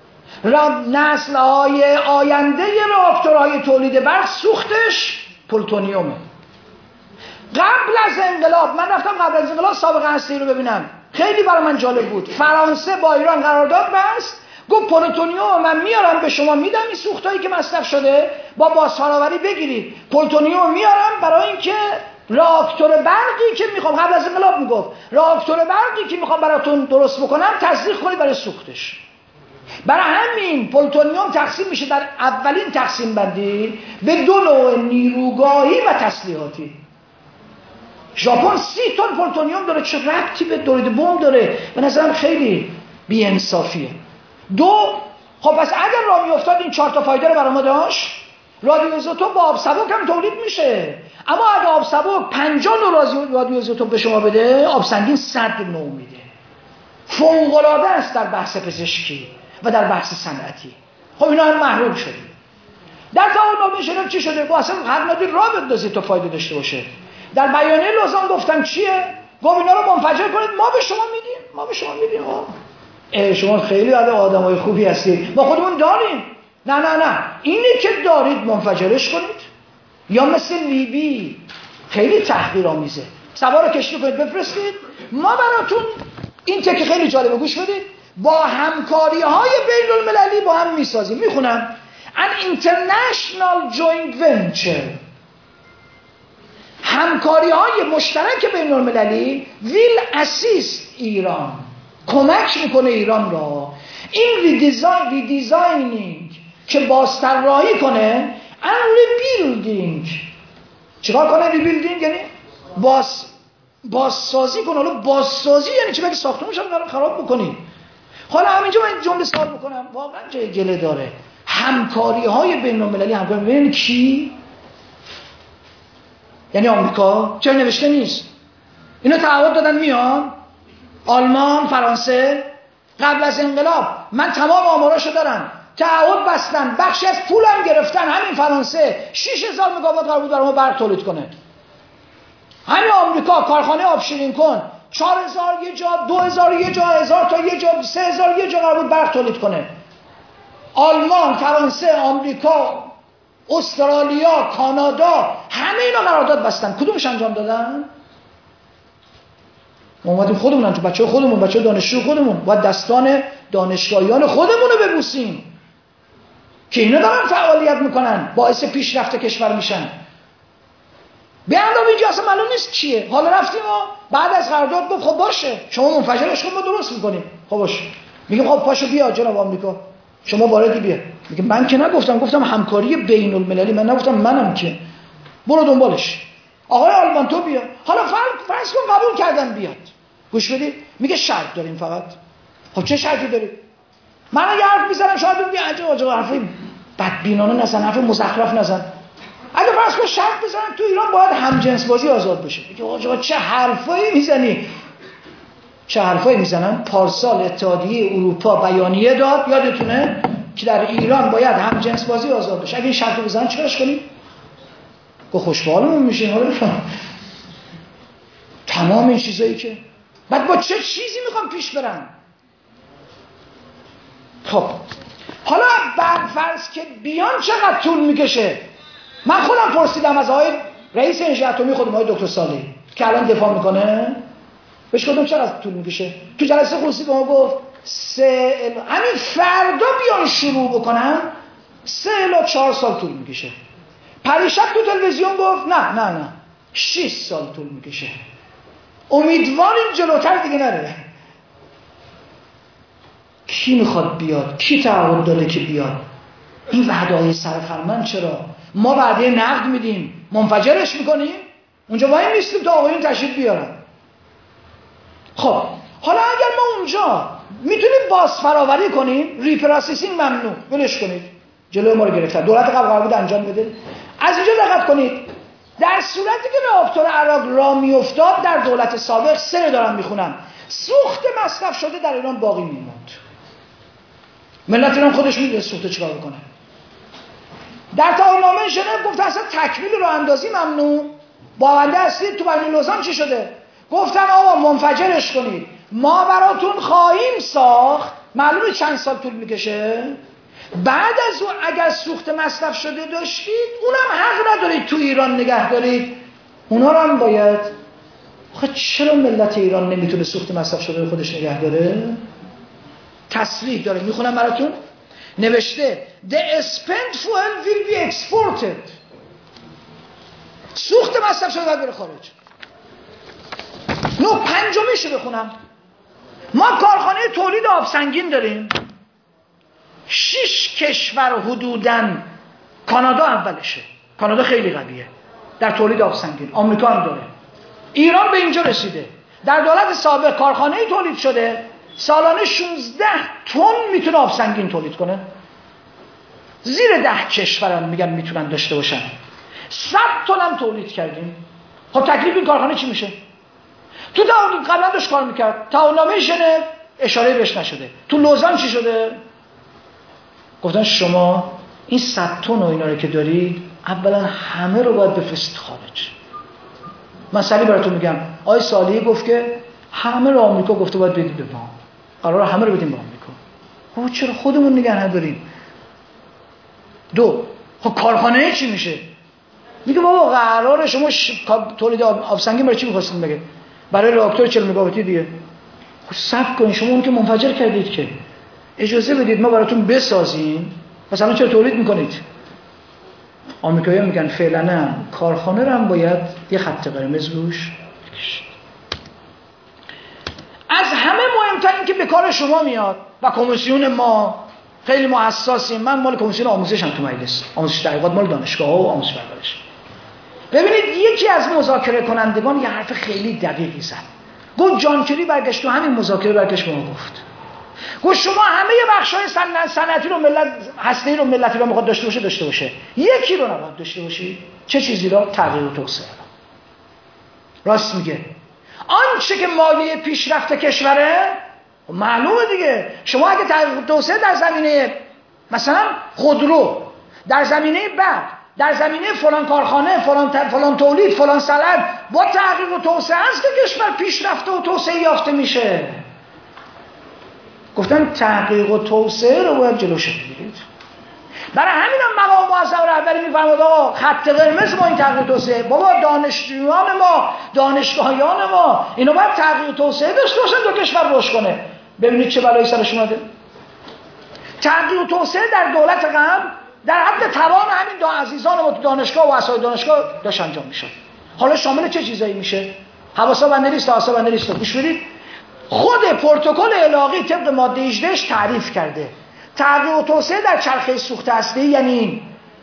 نسل‌های آینده راکتورهای تولید برق سوختش پلوتونیومه. قبل از انقلاب، من رفتم قبل از انقلاب سابقه هسته‌ای رو ببینم، خیلی برای من جالب بود. فرانسه با ایران قرارداد بست، گفت پلوتونیوم من میارم به شما میدم، این سوختایی که مصرف شده با بازفراوری بگیرید. پلوتونیوم میارم برای اینکه راکتور برقی که میخوام، قبل از انقلاب میگفت راکتور برقی که میخوام براتون درست بکنم تزریق کنید برای سوختش. برای همین پلوتونیوم تقسیم میشه در اولین تقسیم بندی به دو نوع، نیروگاهی و تسلیحاتی. ژاپن سی تن پلوتونیوم داره، چه ربطی به تولید بمب داره؟ به نظرم خیلی بی‌انصافیه. دو، خب پس اگر راه میافتاد این چهار تا فایده رو برای ما داشت، رادیوایزوتوپ با آب سبک هم تولید میشه. اما اگه آب سبک پنجاه نوع رادیوایزوتوپ به شما بده، آب سنگین صد نوع میده. فوق‌العاده است در بحث پزشکی و در بحث صنعتی. خب اینا هم محروم شدیم. در تعامل شنف چی شده؟ با اصلا حق ندید راه بندازید تا فایده داشته باشه. در بیانیه لوزان گفتن چیه؟ گفت اینا رو منفجر کنید، ما به شما میدیم، ما به شما میدیم. اه شما خیلی آدمای خوبی هستید، ما خودمون داریم. نه نه نه، اینی که دارید منفجرش کنید. یا مثل لیبی خیلی تحقیرآمیزه، سوار کشتی کنید بفرستید، ما براتون این تکه خیلی جالبه، گوش بدید، با همکاری های بین المللی با هم میسازیم. میخونم an international joint venture، همکاری های مشترک بین المللی will assist ایران، کمک میکنه ایران را این ریدیزاین ریدیزاینینگ که بازطراحی کنه and rebuilding. چیکار کنه rebuilding؟ یعنی باز بازسازی کنه. حالا بازسازی یعنی چی؟ بگی ساختمونش هم خراب بکنی. حالا همینجا من جمله سوال بکنم، واقعا جای گله داره. همکاری های بین المللی همکاری بین کی؟ یعنی آمریکا؟ چرا نوشته نیست؟ اینا تعهد دادن میان؟ آلمان، فرانسه قبل از انقلاب من تمام آماراشو دارم، تعهد بستن، بخشی از پولم گرفتن. همین فرانسه شش هزار مگاوات قرار بود برای ما برق تولید کنه. همین آمریکا کارخانه آب شیرین کن چهار هزار یه جا، دو هزار یه جا، هزار تا یه جا، سه هزار یه جا قرار بود برق تولید کنه. آلمان، فرانسه، آمریکا، استرالیا، کانادا، همه اینا قرارداد بستن. کدومش انجام دادن؟ ما اومدیم خودمون، تو بچه خودمون، بچه دانشجو خودمون، باید دستان دانشگاهیان خودمون رو ببوسیم که اینا دارن فعالیت میکنن، باعث پیشرفت کشور میشن. به علاوه اینجا اصلا معلوم نیست چیه. حالا رفتیم و بعد از قرارداد گفت خب باشه شما منفجرش کن، ما درست میکنیم. خب باشه، میگیم خب پاشو بیا جناب آمریکا، شما واردی بیا. میگه من که نگفتم، گفتم همکاری بین المللی، من نگفتم منم که. برو دنبالش. آقای آلمان تو بیا. حالا فرض کن قبول کردن بیاد. گوش بدید، میگه شرط داریم فقط. خب چه شرطی دارید؟ من یه حرف میزنم شاید بگی عجب عجب حرفی بدبینانه نزن، حرف مزخرف نزن. اگه فرض کن شرط بزنن تو ایران باید همجنس بازی آزاد بشه. میگه آقا چه حرفایی میزنی؟ چه حرفایی میزنن؟ پارسال اتحادیه اروپا بیانیه داد، یادتونه، که در ایران باید همجنس بازی آزاد بشه. اگه این شرط بزنن چیکارش کنیم؟ گفت خوشحالمون میشین. حالا تمام این چیزایی که بعد با چه چیزی میخوام پیش برم؟ خب حالا بعد فرض که بیان چقدر طول میکشه؟ من خودم پرسیدم از آقای رئیس انرژی اتمی خودم، آقای دکتر صالحی که الان دفاع میکنه، بهش گفتم چقدر طول میکشه؟ تو جلسه خصوصی به ما گفت سه ال... همین فردا بیان شروع بکنم سه الی چهار سال طول میکشه. پریشب تو تلویزیون گفت نه نه نه شش سال طول میکشه. امیدواریم جلوتر دیگه نره. کی میخواد بیاد؟ کی تعهد داده که بیاد؟ این وعده‌های سرفرمند چرا؟ ما وعده نقد میدیم منفجرش میکنیم، اونجا وای میستیم تا آقایون تشریف بیارن. خب حالا اگر ما اونجا میتونیم باز فراوری کنیم، ریپراسیسینگ ممنوع، ولش کنید، جلوی ما رو گرفتن، دولت قبل قرار بود انجام بده. از اینجا دقت کنید، در صورتی که راکتور عراق را میافتاد در دولت سابق، سه دارم میخونم، سوخت مصرف شده در ایران باقی میموند. ملت ایران خودش میدونه سوخت چیکار بکنه. در تعهدنامه ژنو گفت اصلا تکمیل راه اندازی ممنوع. باونده هستید تو بیانیه لوزان چی شده؟ گفتن آقا منفجرش کنید، ما براتون خواهیم ساخت. معلومه چند سال طول میکشه. بعد از اون اگر سوخت مصرف شده داشتید، اونم حق ندارید تو ایران نگه دارید، اونا رو هم باید. آخه چرا ملت ایران نمیتونه سوخت مصرف شده خودش نگه داره؟ تصریح داره، میخونم براتون. نوشته The spent fuel will be exported. سوخت مصرف شده باید بره خارج. نو پنجمیشو بخونم. ما کارخانه تولید آب سنگین داریم. شش کشور حدوداً، کانادا اولشه. کانادا خیلی قویه در تولید آب سنگین. آمریکا هم داره. ایران به اینجا رسیده. در دولت سابق کارخانه تولید شده سالانه شانزده تن میتونه آب سنگین تولید کنه. زیر ده کشورم میگن میتونن داشته باشن. صد تن هم تولید کردیم. خب تکلیف این کارخانه چی میشه؟ تو تعهد قبلا داشت کار میکرد. تعهدنامه ژنو اشاره بهش نشده. تو لوزان چی شده؟ گفتن شما این صد تن و اینا رو که دارید اولا همه رو باید بفرستید خارج. مثلا براتون میگم آقای صالحی گفت که همه رو آمریکا گفته باید بدید به ما. قراره همه رو بدیم به آمریکا. خب چرا خودمون نگه نداریم؟ دو، خب کارخانه چی میشه؟ میگه بابا قراره شما ش... تولید آب سنگین برای چی می‌خواستین بگه؟ برای راکتور چهل مگاواتی دیگه. خب صبر کنین، شما اون که منفجر کردید که اجازه بدید ما براتون بسازیم. مثلا چرا تولید میکنید؟ آمریکایی‌ها میگن فعلا نه، کارخانه رو هم باید یه خط قرمز روش بکشید. از همه مهمتر این که به کار شما میاد و کمیسیون ما خیلی ما حساسیم. من مال کمیسیون آموزش هم تو مجلس آموزش تحقیقات مال دانشگاه‌ها و آموزش پرورش. ببینید یکی از مذاکره کنندگان یه حرف خیلی دقیقی زد. گفت جان کری برگشت تو همین مذاکره برگشت به ما گفت. گفت شما همه بخش‌های صنعتی رو ملت هسته‌ای رو ملتی رو می‌خواد داشته باشه داشته باشه. یکی رو نباید داشته باشی. چه چیزی رو؟ تغییر و توسعه. راست میگه. آنچه که مایه پیشرفت کشوره معلومه دیگه. شما اگه تغییر و توسعه در زمینه مثلا خودرو، در زمینه برق، در زمینه فلان کارخانه، فلان فلان تولید، فلان صنعت با تغییر و توسعه است که کشور پیشرفته و توسعه یافته میشه. گفتن تحقیق و توسعه رو باید جلوش بگیرید. برای همین هم مقام معظم رهبری میفرماد آقا خط قرمز ما این تحقیق و توسعه. بابا دانشجویان ما، دانشگاهیان ما اینا باید تحقیق و توسعه داشته باشن تا کشور رشد کنه. ببینید چه بلایی سرش اومده. تحقیق و توسعه در دولت قبل در حد توان همین دو عزیزان ما تو دانشگاه و اساتید دانشگاه داشت انجام میشد. حالا شامل چه چیزایی میشه؟ حواسا بنده نیست، حواسا بنده نیست. گوش بدید. خود پروتکل الاغی طبق ماده هجده تعریف کرده تغییر و توسعه در چرخه سوخت هسته‌ای یعنی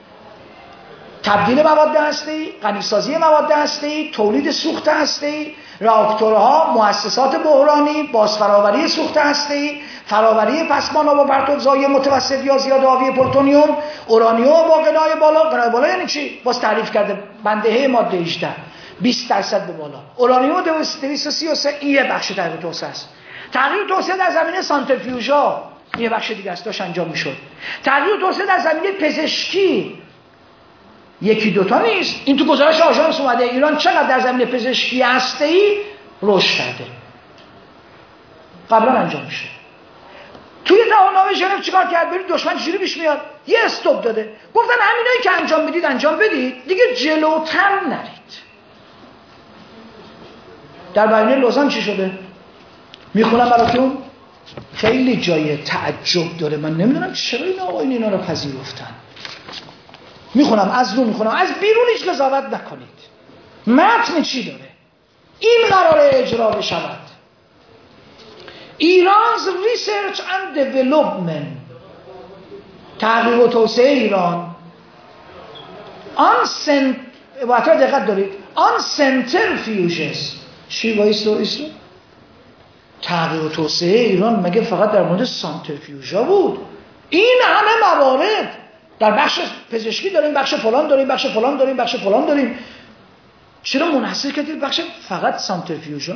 تبدیل مواد هسته‌ای، غنیسازی مواد هسته‌ای، تولید سوخت هسته‌ای، راکتورها، مؤسسات بحرانی، بازفراوری سوخت هسته‌ای، فراوری پسماندها با پرتوزایی متوسط یا زیاد آبی پلوتونیوم، اورانیوم با قنای بالا. قنای بالا یعنی چی؟ باز تعریف کرده بنده ماده هجده بیست درصد به بالا. اورانیوم دویست و سی و سه این بخش تغییر توسعه است. تغییر توسعه در زمینه سانتریفیوژها یه بخش دیگه است داشت انجام میشد. تغییر توسعه در زمینه پزشکی یکی دوتا نیست. این تو گزارش آژانس اومده ایران چقدر در زمینه پزشکی هسته‌ای رشد کرده. قبلا انجام میشه. توی تعهدنامه ژنو چیکار کرد؟ برید دشمن چجوری پیش میاد؟ یه استوب داده. گفتن همینایی که انجام میدید انجام بدید، دیگه جلوتر نرید. در بیانیه لوزان چی شده؟ میخونم براتون. خیلی جای تعجب داره. من نمیدونم چرا این آقایون اینا رو پذیرفتن. میخونم از رو میخونم از بیرون هیچ قضاوت نکنید. متن چی داره؟ این قراره اجرا بشود. ایران's research and development تحقیق و توسعه ایران آن سنت باید دقت دارید آن centrifuges چی وایست و ایستو تحقیق و توسعه ایران مگه فقط در مورد سانتریفیوژها بود؟ این همه موارد در بخش پزشکی داریم، بخش فلان داریم، بخش فلان داریم، بخش فلان داریم. چرا منحصر کردید بخش فقط سانتریفیوژها؟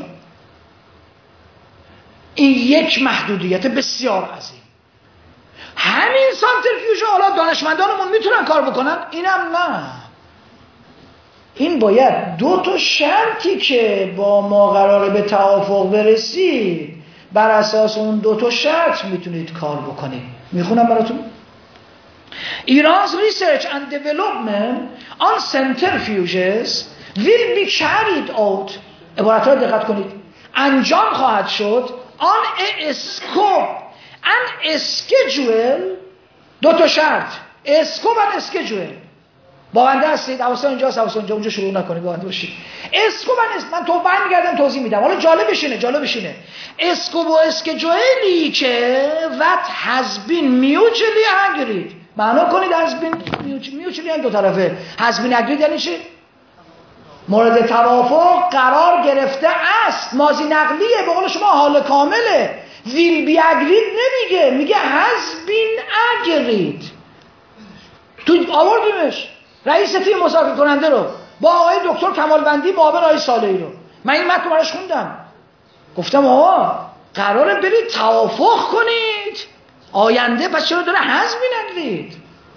این یک محدودیت بسیار عظیم. همین سانتریفیوژها حالا دانشمندانمون میتونن کار بکنن؟ اینم نه. این باید دو تا شرطی که با ما قراره به توافق برسید بر اساس اون دو تا شرط میتونید کار بکنید. میخونم براتون. Iran's research and development on centrifuges will be carried out. عبارت را دقت کنید. انجام خواهد شد on a scope ان اسکیجول دو تا شرط اسکوپ و اسکیجول باونده هستید؟ حواستون اینجاست، حواستون اینجا اونجا شروع نکنید باونده باشید. اسکوپ من تو برمیگردم توضیح میدم. حالا جالبش اینه جالبش اینه اسکوپ و اسکیجولی که what has been mutually agreed معنا کنید has been mutually هم دو طرفه. has been agreed یعنی چی؟ مورد توافق قرار گرفته است. ماضی نقلیه، به قول شما حال کامله. will be agreed نمیگه، میگه has been agreed. تو آوردیمش رئیس تیم مذاکره کننده رو با آقای دکتر کمالوندی معاون آقای صالحی رو. من این متن براش خوندم، گفتم آقا قراره برید توافق کنید آینده، پس چرا داره has been agreed؟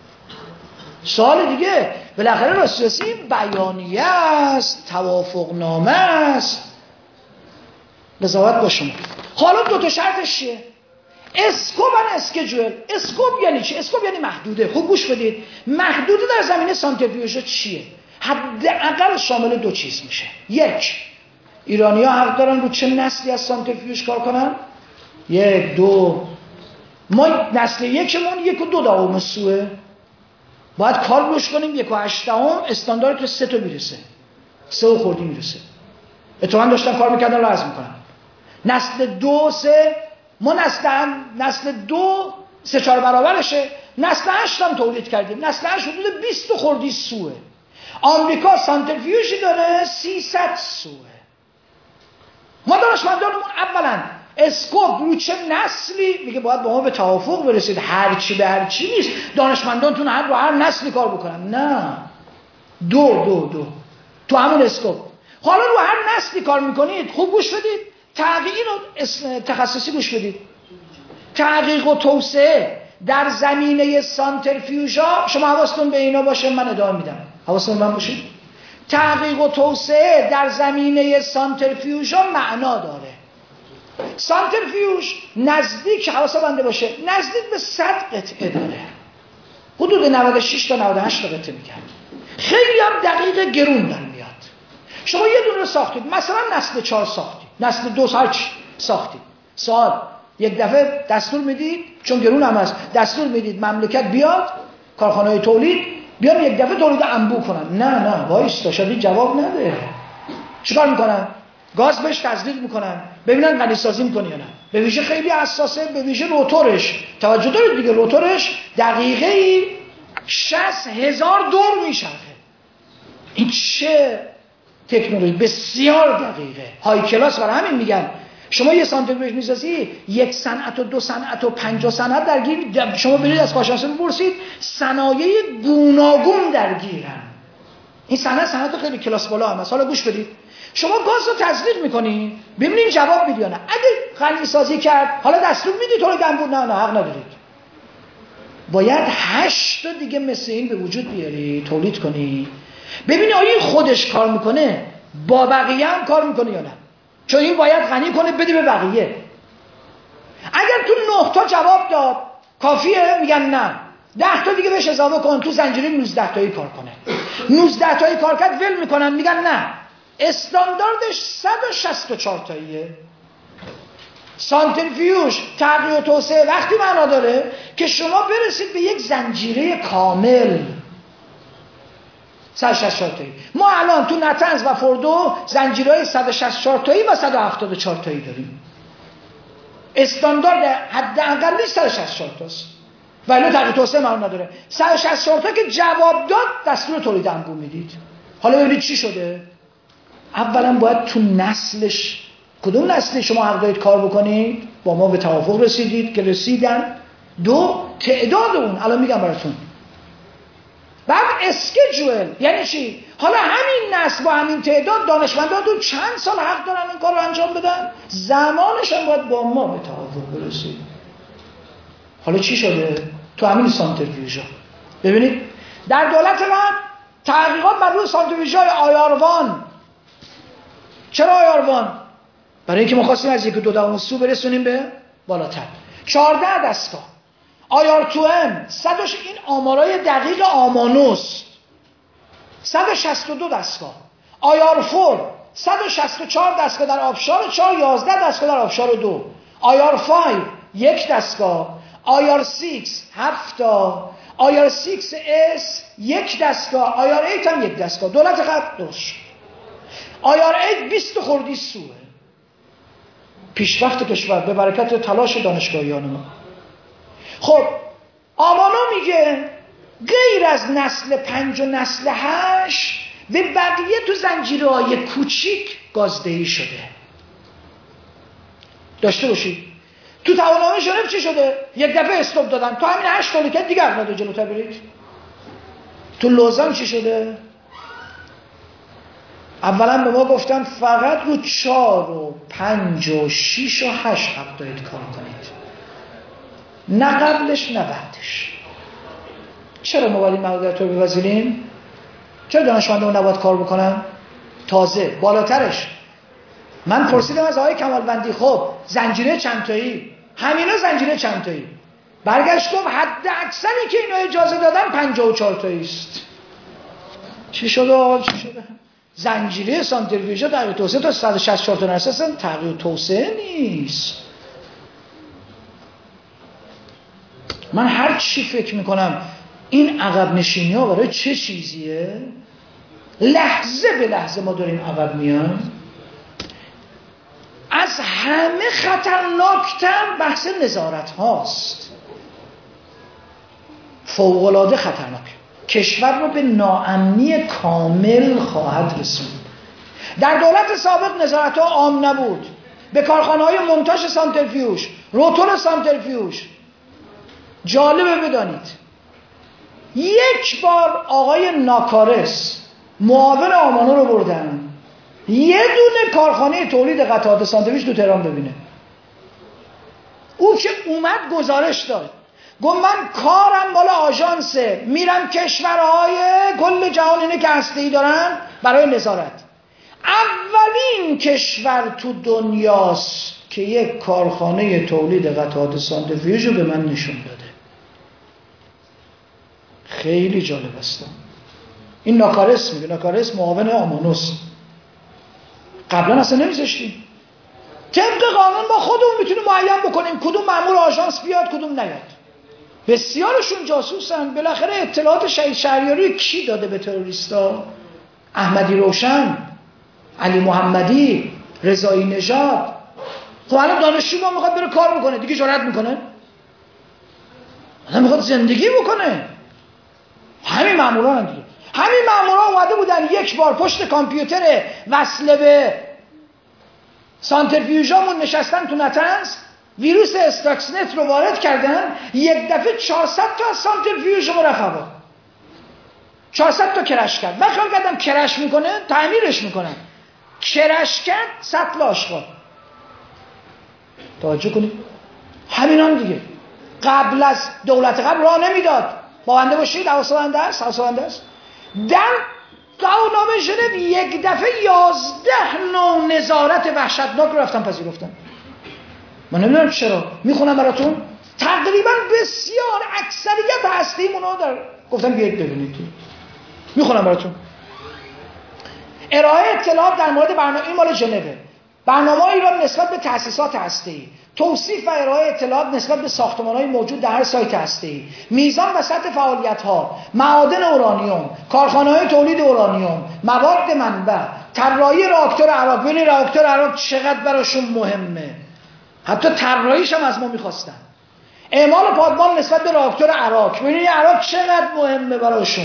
سوال دیگه، بالاخره راستی بیانیه است، توافق نامه است. قضاوت با شما. حالا دو تا شرطش چیه؟ اسکوپ و اسکیجول. اسکوپ یعنی چی؟ اسکوپ یعنی محدوده. خوب گوش بدید، محدوده در زمینه سانتریفیوژ چیه؟ حداقل شامل دو چیز میشه. یک، ایرانی‌ها حق دارن رو چه نسلی از سانتریفیوژ کار کنن؟ یک، دو. ما نسل یکمون یک و دو دهم سوه، باید کار روش کنیم یک و هشتم، استاندارد که سه تا میرسه، سه و خوردی میرسه. اتفاقا داشتم کار میکردم رو عرض میکنم. نسل دو سه، ما نسل هم نسل دو سه چهار برابرشه، نسل هشت هم تولید کردیم. نسل هشت حدود بیست خوردی سوه. آمریکا سانتریفیوژی داره سیصد سوه. ما دانشمندانمون اولا اسکوپ رو چه نسلی میگه باید با ما به توافق برسید، هر چی به هر چی نیست دانشمندانتون هر رو هر نسلی کار بکنن، نه، دو دو دو تو همون اسکوپ. حالا رو هر نسلی کار میکنید، خوب گوش بدید، تحقیق رو تخصصی گوش بدید. تحقیق و توسعه در زمینه سانتریفیوژا، شما حواستون به اینا باشه، من ادامه میدم، حواستون من باشید. تحقیق و توسعه در زمینه سانتریفیوژا معنا داره. سانتریفیوژ نزدیک، حواست بنده باشه، نزدیک به صد قطعه داره، حدود نود و شش تا نود و هشت تا قطعه میگن. خیلی هم دقیق گرون در میاد. شما یه دونه ساختید، مثلا نسل چهار ساختید، نسل دو هرچی ساختید، سوال یک دفعه دستور میدید، چون گرون هم هست، دستور میدید مملکت بیاد کارخانه‌های تولید بیان یک دفعه تولید انبوه کنن. نه نه وایستا، شادی جواب نده. چیکار میکنن؟ گاز بهش تزریق میکنن ببینن غنی سازی میکنه یا نه. به ویژه خیلی حساسه، به ویژه روتورش. توجه دارید دیگه، روتورش دقیقه‌ای شصت هزار دور میچرخه. این چه تکنولوژی بسیار دقیقه، های کلاس. برای همین میگن شما یه سانتریفیوژ میسازی، یک صنعت و دو صنعت و پنجاه صنعت درگیر. شما برید از کارشناسا بپرسید، صنایع گوناگون درگیرن. این صنعت صنعت خیلی کلاس بالا هم هست. حالا گوش بدید، شما گاز رو تزریق میکنید، ببینید جواب میدید یا نه. اگه غنی سازی کرد، حالا دستور میدید تولید انبوه، نه نه حق ندارید. باید هشت تا دیگه مثل این به وجود بیاری، تولید کنی، ببینی آیا این خودش کار میکنه، با بقیه هم کار میکنه یا نه. چون این باید غنی کنه بده به بقیه. اگر تو نه تا جواب داد کافیه، میگن نه، ده تا دیگه بهش اضافه کن، تو زنجیره نوزده تایی کار کنه. نوزده تایی کار کرد ول میکنن، میگن نه، استانداردش صد و شصت و چهار تاییه. سانتریفیوژ تغییر و توسعه وقتی معنا داره که شما برسید به یک زنجیره کامل صد و شصت و چهار تایی. ما الان تو نتنز و فردو زنجیرهای صد و شصت و چهار تایی و صد و هفتاد و چهار تایی داریم. استاندارد حداقلی صد و شصت و چهار تاست. ولی تغییر توسعه معنا نداره. صد و شصت و چهار تا که جواب داد دستور تولید انبوه میدید. حالا ببینید چی شده؟ اولا باید تو نسلش، کدوم نسلی شما حق دارید کار بکنید، با ما به توافق رسیدید که رسیدن. دو، تعداد اون، الان میگم براتون. بعد اسکیجول یعنی چی؟ حالا همین نسل با همین تعداد دانشمندان تو چند سال حق دارن این کار رو انجام بدن؟ زمانش هم باید با ما به توافق برسید. حالا چی شده؟ تو همین سانتریفیوژا ببینید، در دولت من تحقیقات بر روی سانتریفیوژهای آیاروان. چرا آیاروان؟ برای اینکه ما خواستیم از یک دو دهم سو برسونیم به بالاتر. چهارده دستگاه آیار تو ام، صدش این آمارای دقیق آمانوس، صد و شصت و دو دستگاه. آیار فور صد و شصت و چهار دستگاه در آبشار چهار، یازده دستگاه در آبشار دو. آیار فایو یک دستگاه، آی آر شش هفت تا، آی آر شش اس یک دستگاه، آی آر هشت هم یک دستگاه. دولت قبل درست شد. آی آر هشت بیست خوردی سوه. پیشرفت کشور به برکت تلاش دانشگاهیان ما. خب آمانو میگه غیر از نسل پنج و نسل هشت به بقیه تو زنجیرهای کوچیک گازدهی شده. داشته باشید تو توانامه ژنو چی شده؟ یک دفعه استوب دادن تو همین هشت تولید دیگه اقناده جلوتر برید. تو لوزان چی شده؟ اولا به ما گفتن فقط رو چار و پنج و شیش و هشت حق دارید کار کنید، نه قبلش نه بعدش. چرا ما باید این مقدرات رو بپذیریم؟ چرا دانشمندان نباید کار بکنن؟ تازه بالاترش من پرسیدم از آقای کمالوندی خب زنجیره چند تایی؟ همینا زنجیره چند تایی؟ برگشت گفت حد اکثری که اینا اجازه دادن پنجاه و چهار تایی است. چی شده آقا چی شده؟ زنجیره سانتریفیوژ تغییر توسعه تا صد و شصت و چهار تا نرسه تغییر توسعه نیست. من هر چی فکر میکنم این عقب نشینی ها برای چه چیزیه؟ لحظه به لحظه ما داریم عقب میان. از همه خطرناکتر بحث نظارت هاست، فوق‌العاده خطرناک. کشور رو به ناامنی کامل خواهد رسوند. در دولت سابق نظارت ها عام نبود. به کارخانه های منتاژ سانتریفیوژ، روتور سانتریفیوژ، جالبه بدانید یک بار آقای ناکارس معاون آمانو رو بردن یه دونه کارخانه تولید قطعات ساندویچ تو تهران ببینه. او که اومد گزارش داد گفت من کارم مال آژانسه، میرم کشورهای کل جهان اینه که هسته‌ای دارن برای نظارت. اولین کشور تو دنیاست که یک کارخانه تولید قطعات ساندویچ رو به من نشون داده. خیلی جالب است. این ناکارس میگه، ناکارس معاون آمانوس. قبلا اصلا نمیذاشتیم. طبق قانون ما خودمون میتونیم معین بکنیم کدوم مأمور آژانس بیاد کدوم نیاد. بسیارشون جاسوسن. بالاخره اطلاعات شهید شهریاری کی داده به تروریستا؟ احمدی روشن، علی محمدی، رضایی نژاد. خب الان دانشجو ما میخواد بره کار بکنه دیگه جرئت میکنه؟ آدم میخواد زندگی بکنه. همین ماموران دیگه. همین ماموران اومده بودن یک بار پشت کامپیوتر وصله به سانتریفیوژامون نشستن تو نتنز، ویروس استاکسنت رو وارد کردن، یک دفعه چهارصد تا از سانتریفیوژمون رفت هوا. چهارصد تا کرش کرد. من خیال کردم کرش میکنه تعمیرش میکنن. کرش کرد سطل آشغال. توجه کنید. همینان دیگه. قبل از دولت قبل راه نمیداد. باونده باشید حواسبنده است حواسبنده است در قانونامه ژنو یک دفعه یازده نوع نظارت وحشتناک رو رفتن پذیرفتن. من نمیدونم چرا. میخونم براتون. تقریبا بسیار اکثریت هستیمون رو در گفتم بیاید ببینید. میخونم براتون. ارائه اطلاعات در مورد برنامه این مال ژنو. برنامه ایران نسبت به تأسیسات هسته‌ای، توصیف و ارائه اطلاعات نسبت به ساختمان‌های موجود در هر سایت هسته‌ای، میزان و سطح فعالیت‌ها، معادن اورانیوم، کارخانه‌های تولید اورانیوم، مواد منبع، طراحی راکتور عراق. ببینید راکتور عراق چقدر براشون مهمه. حتی طراحیش هم از ما می‌خواستن. اعمال پادمان نسبت به راکتور عراق. ببینید عراق چقدر مهمه براشون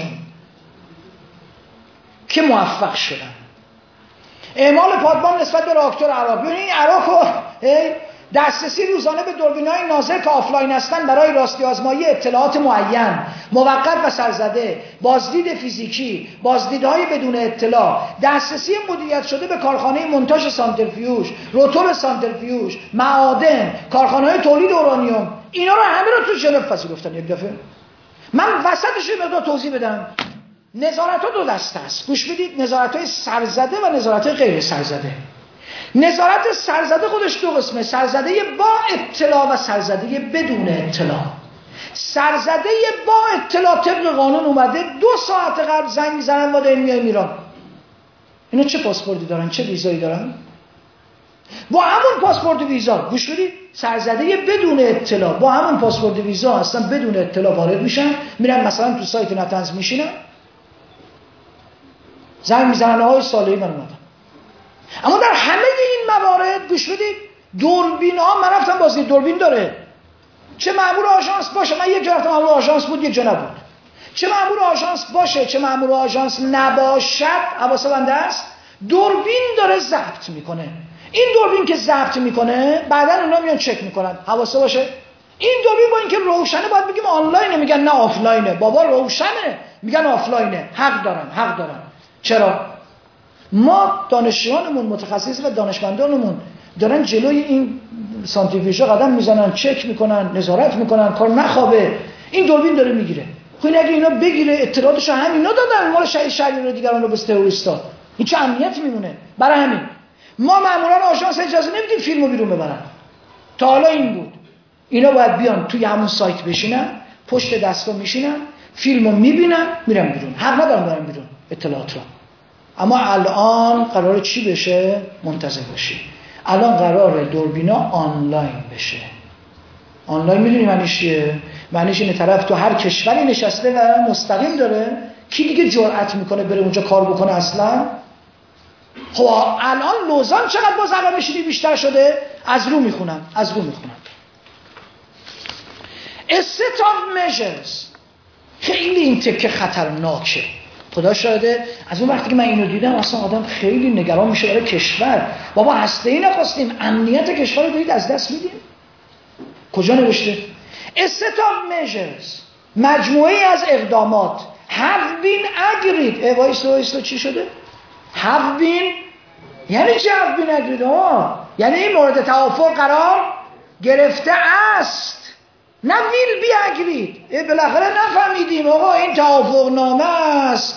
که موفق شدن. اعمال پادمان نسبت به راکتور عراق. ببینید عراق دسترسی روزانه به دوربین‌های ناظر که آفلاین هستند برای راستی آزمایی اطلاعات معین، موقت و سرزده، بازدید فیزیکی، بازدیدهای بدون اطلاع، دسترسی مدیریت شده به کارخانه منتاژ سانتریفیوژ، روتور سانتریفیوژ، معادن، کارخانه‌های تولید اورانیوم. اینا رو همه رو تو ژنو پذیرفتن یک دفعه. من وسطش یه مقدار توضیح بدم. نظارت‌ها دو دسته است. گوش بدید. نظارت‌های سرزده و نظارت‌های غیر سرزده. نظارت سرزده خودش دو قسمه. سرزده با اطلاع و سرزده بدون اطلاع. سرزده با اطلاع طبق قانون اومده دو ساعت قبل زنگ میزنن ما داریم میایم ایران. اینا چه پاسپورتی دارن؟ چه ویزایی دارن؟ با همون پاسپورت ویزا، گوش بدید، سرزده بدون اطلاع، با همون پاسپورت ویزا اصلا بدون اطلاع وارد میشن، میرن مثلا تو سایت نتنز میشینن، زنگ میزنن آقای صالحی من اومدم. اما در همه این موارد گوش بدید، دوربین ها، من رفتم بازی دوربین داره، چه مأمور آژانس باشه، من یک جا رفتم مأمور آژانس بود، یک جا نبود، چه مأمور آژانس باشه چه مأمور آژانس نباشد، حواس بنده است، دوربین داره ضبط میکنه. این دوربین که ضبط میکنه بعدن اونا میان چک میکنن، حواسه باشه. این دوربین با اینکه روشنه باید بگیم آنلاینه، میگن نه آفلاینه. بابا روشنه، میگن آفلاینه. حق دارن، حق دارن. چرا؟ ما دانشجویانمون، متخصص و دانشمندانمون دارن جلوی این سانتریفیوژا قدم میزنن، چک میکنن، نظارت میکنن، کار نخوابه. این دوربین داره میگیره. خب این اگه اینا بگیره اطلاعاتشو همینا دادن، مال شهید شهید رو دیگران رو به تروریستا، این چه امنیتی میمونه؟ برای همین ما ماموران آژانس اجازه نمیدیم فیلمو بیرون ببرن. تا حالا این بود، اینا باید بیان توی همون سایت بشینن، پشت دستگاه میشینن، فیلمو میبینن، میرن بیرون. حق ندارن برن بیرون اطلاعات رو. اما الان قراره چی بشه؟ منتظر باشی. الان قراره دوربینا آنلاین بشه. آنلاین میدونی معنیش چیه؟ معنیش اینه طرف تو هر کشوری نشسته و مستقیم داره. کی دیگه جرأت میکنه بره اونجا کار بکنه اصلا؟ خب الان لوزان چقدر باز عقب نشینی بیشتر شده؟ از رو میخونم از رو میخونم A set of measures. خیلی این تکه خطرناکه. خدا شاهده از اون وقتی که من اینو دیدم اصلا آدم خیلی نگران میشه برای کشور. بابا هسته‌ای نخواستیم، امنیت کشور رو دارید از دست میدیم. کجا نوشته؟ A set of measures. مجموعه از اقدامات have been agreed. اه وایستا وایستا چی شده؟ have been یعنی چی have been agreed؟ آه یعنی این مورد توافق قرار گرفته است، نه will be agreed. بالاخره نفهمیدیم آقا این توافق نامه است،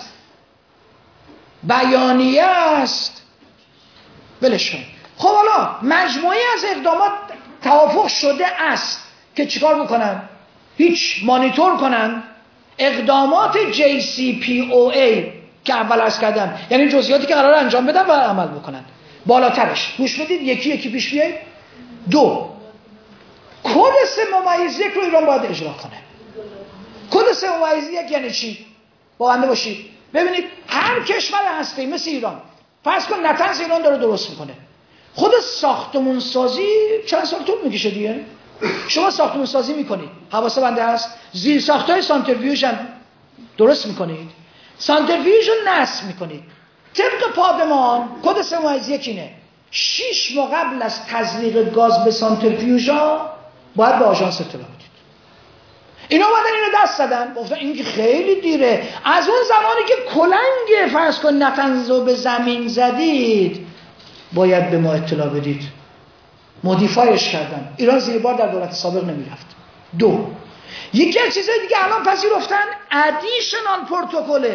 بیانیه است، بلش کن. خب حالا مجموعه از اقدامات توافق شده است که چیکار بکنن؟ هیچ، مانیتور کنن اقدامات جی سی پی او ای که اول عرض کردم، یعنی جزئیاتی که قرار انجام بدن و عمل بکنن. بالاترش گوش بدید، یکی یکی پیش بیایید. دو، کد سه ممیز یک رو ایران باید اجرا کنه. کد سه ممیز یک یعنی چی؟ با بنده باشید ببینید، هر کشور هستی مثل ایران، فرض کن نتنز ایران داره درست میکنه، خود ساختمون سازی چند سال طول میکشه دیگه. شما ساختمون سازی میکنید، حواس بنده هست، زیر ساختای سانتریفیوژ هم درست میکنید، سانتریفیوژ رو نصب میکنید. طبق پادمان کد سه ممیز یک اینه، شش ماه قبل از تزریق گاز به سانتریفیوژا باید به آژانس اطلاع بدید. اینا اومدن اینو دست زدن، گفتن این که خیلی دیره. از اون زمانی که کلنگ فرض کن نتنز رو به زمین زدید باید به ما اطلاع بدید. مودیفایش کردن. ایران زیر بار در دولت سابق نمیرفت. دو، یکی از چیزهای دیگه الان پذیرفتن، ادیشنال پروتکل.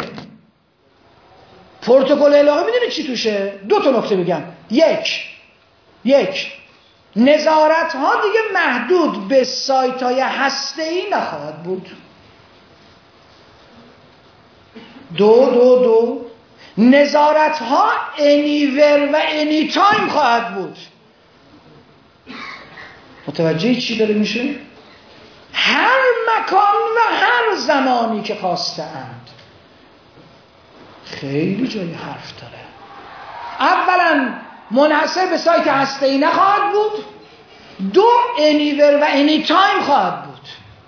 پروتکل الهه میدونید چی توشه؟ دو تا نکته بگم. یک یک نظارت ها دیگه محدود به سایت های هسته‌ای نخواهد بود. دو دو دو نظارت ها انیور و اینی تایم خواهد بود. متوجه چی داره میشه؟ هر مکان و هر زمانی که خواستند. خیلی جای حرف داره. اولا منحصر به سایت هسته‌ای نخواهد بود. دو، انیور و اینی تایم خواهد بود.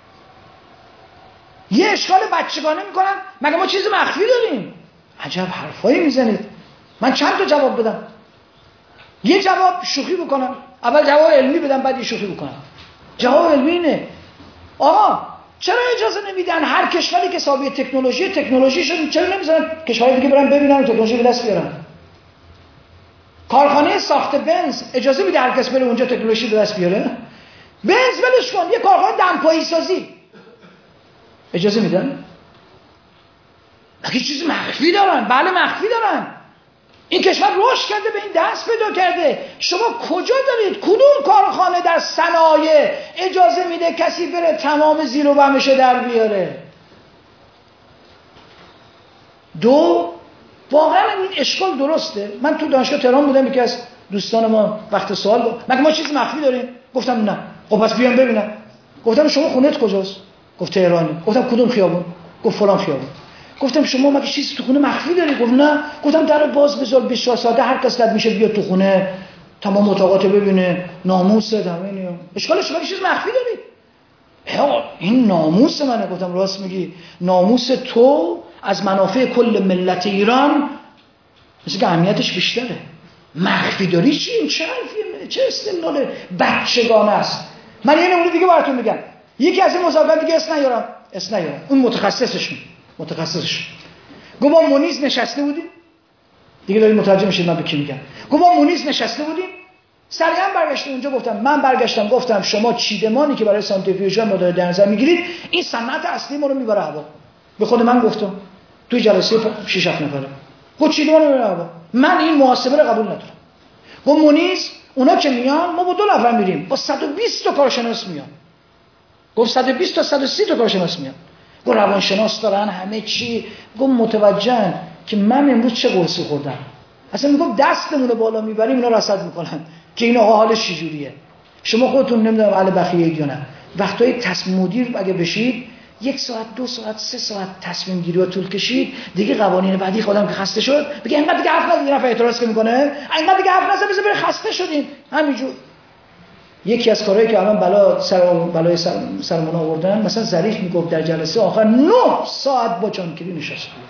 یه اشکال بچگانه میکنن، مگه ما چیز مخفی داریم؟ عجب حرفایی میزنید. من چند تا جواب بدم. یه جواب شوخی بکنم، اول جواب علمی بدم بعد یه شوخی بکنم. جواب علمی اینه آقا چرا اجازه نمیدن هر کشوری که صاحب تکنولوژی تکنولوژیشون، چرا نمیذارن کشورهای دیگه برن ببینن و تکنولوژی به دست بیارن؟ کارخانه ساخت بنز اجازه میده هر کس بره اونجا تکنولوژی به دست بیاره؟ بنز ولش کن، یه کارخانه دمپایی سازی اجازه میدن؟ مگه چیز مخفی دارن؟ بله مخفی دارن. این کشور رشد کرده، به این دست پیدا کرده. شما کجا دارید؟ کدوم کارخانه در صنایع اجازه میده کسی بره تمام زیر و بمش در بیاره؟ دو، واقعا این اشکال درسته. من تو دانشگاه تهران بودم، یکی از دوستان ما وقت سوال با... مگه ما چیز مخفی داریم؟ گفتم نه. خب پس بیان ببینم. گفتم شما خونت کجاست؟ گفت تهرانی. گفتم کدوم خیابون؟ گفت فلان خیابون. گفتم شما مگه چیزی تو خونه مخفی داری؟ گفت نه. گفتم در باز بذار بیست ساعته هر کس رد میشه بیاد تو خونه تمام اتاقات ببینه، ناموسه همینه. اشکالش مگه چیز مخفی داری؟ ها این ناموس منه. گفتم راست میگی. ناموس تو از منافع کل ملت ایران مثل که اهمیتش بیشتره. مخفی داری چی؟ این چه حرفیه؟ چه استدلال بچگانه است. من یه نمونه دیگه براتون میگم. یکی از این مصاحبه‌ها دیگه اسم نیارم اسم نیارم اون متخصصشون متخصصش گفت با مونیز نشسته بودیم، دیگه دارید متوجه میشید من به کی میگم. گفت با مونیز نشسته بودیم، سریعا برگشتیم اونجا. گفتم من برگشتم گفتم شما چیدمانی که برای سانتریفیوژ ما داره در نظر میگیرید این صنعت اصلی ما رو میبره هوا. به خود من گفتم توی جلسه شش هفت نفره گفت چیدمان رو میبره هوا. من این محاسبه رو قبول ندارم. گفت مونیز اونا که میان ما با دو نفر میریم، با صد و بیست تا کارشناس میان. گفت صد و بیست تا صد و سی تا کارشناس میان. گفت روانشناس دارن همه چی. گفت متوجهن که من امروز چه قرصی خوردم. اصلا میگم دستمون رو بالا میبریم اینا رصد میکنن که این آقا حالش چجوریه. شما خودتون نمیدونم اهل بخیه یا نه، وقتای تصمیم مدیر اگه بشید یک ساعت دو ساعت سه ساعت تصمیم گیری رو طول کشید دیگه قوانین بعدی خودم که خسته شد بگه اینقدر دیگه حرف نزن. نفر اعتراض که میکنه اینقدر دیگه حرف نزن بذار بره خسته شدین همینجور. یکی از کارهایی که الان بلا سر بلای سر سرمون آوردن مثلا ظریف میگفت در جلسه آخر نه ساعت با جانکری نشسته بود.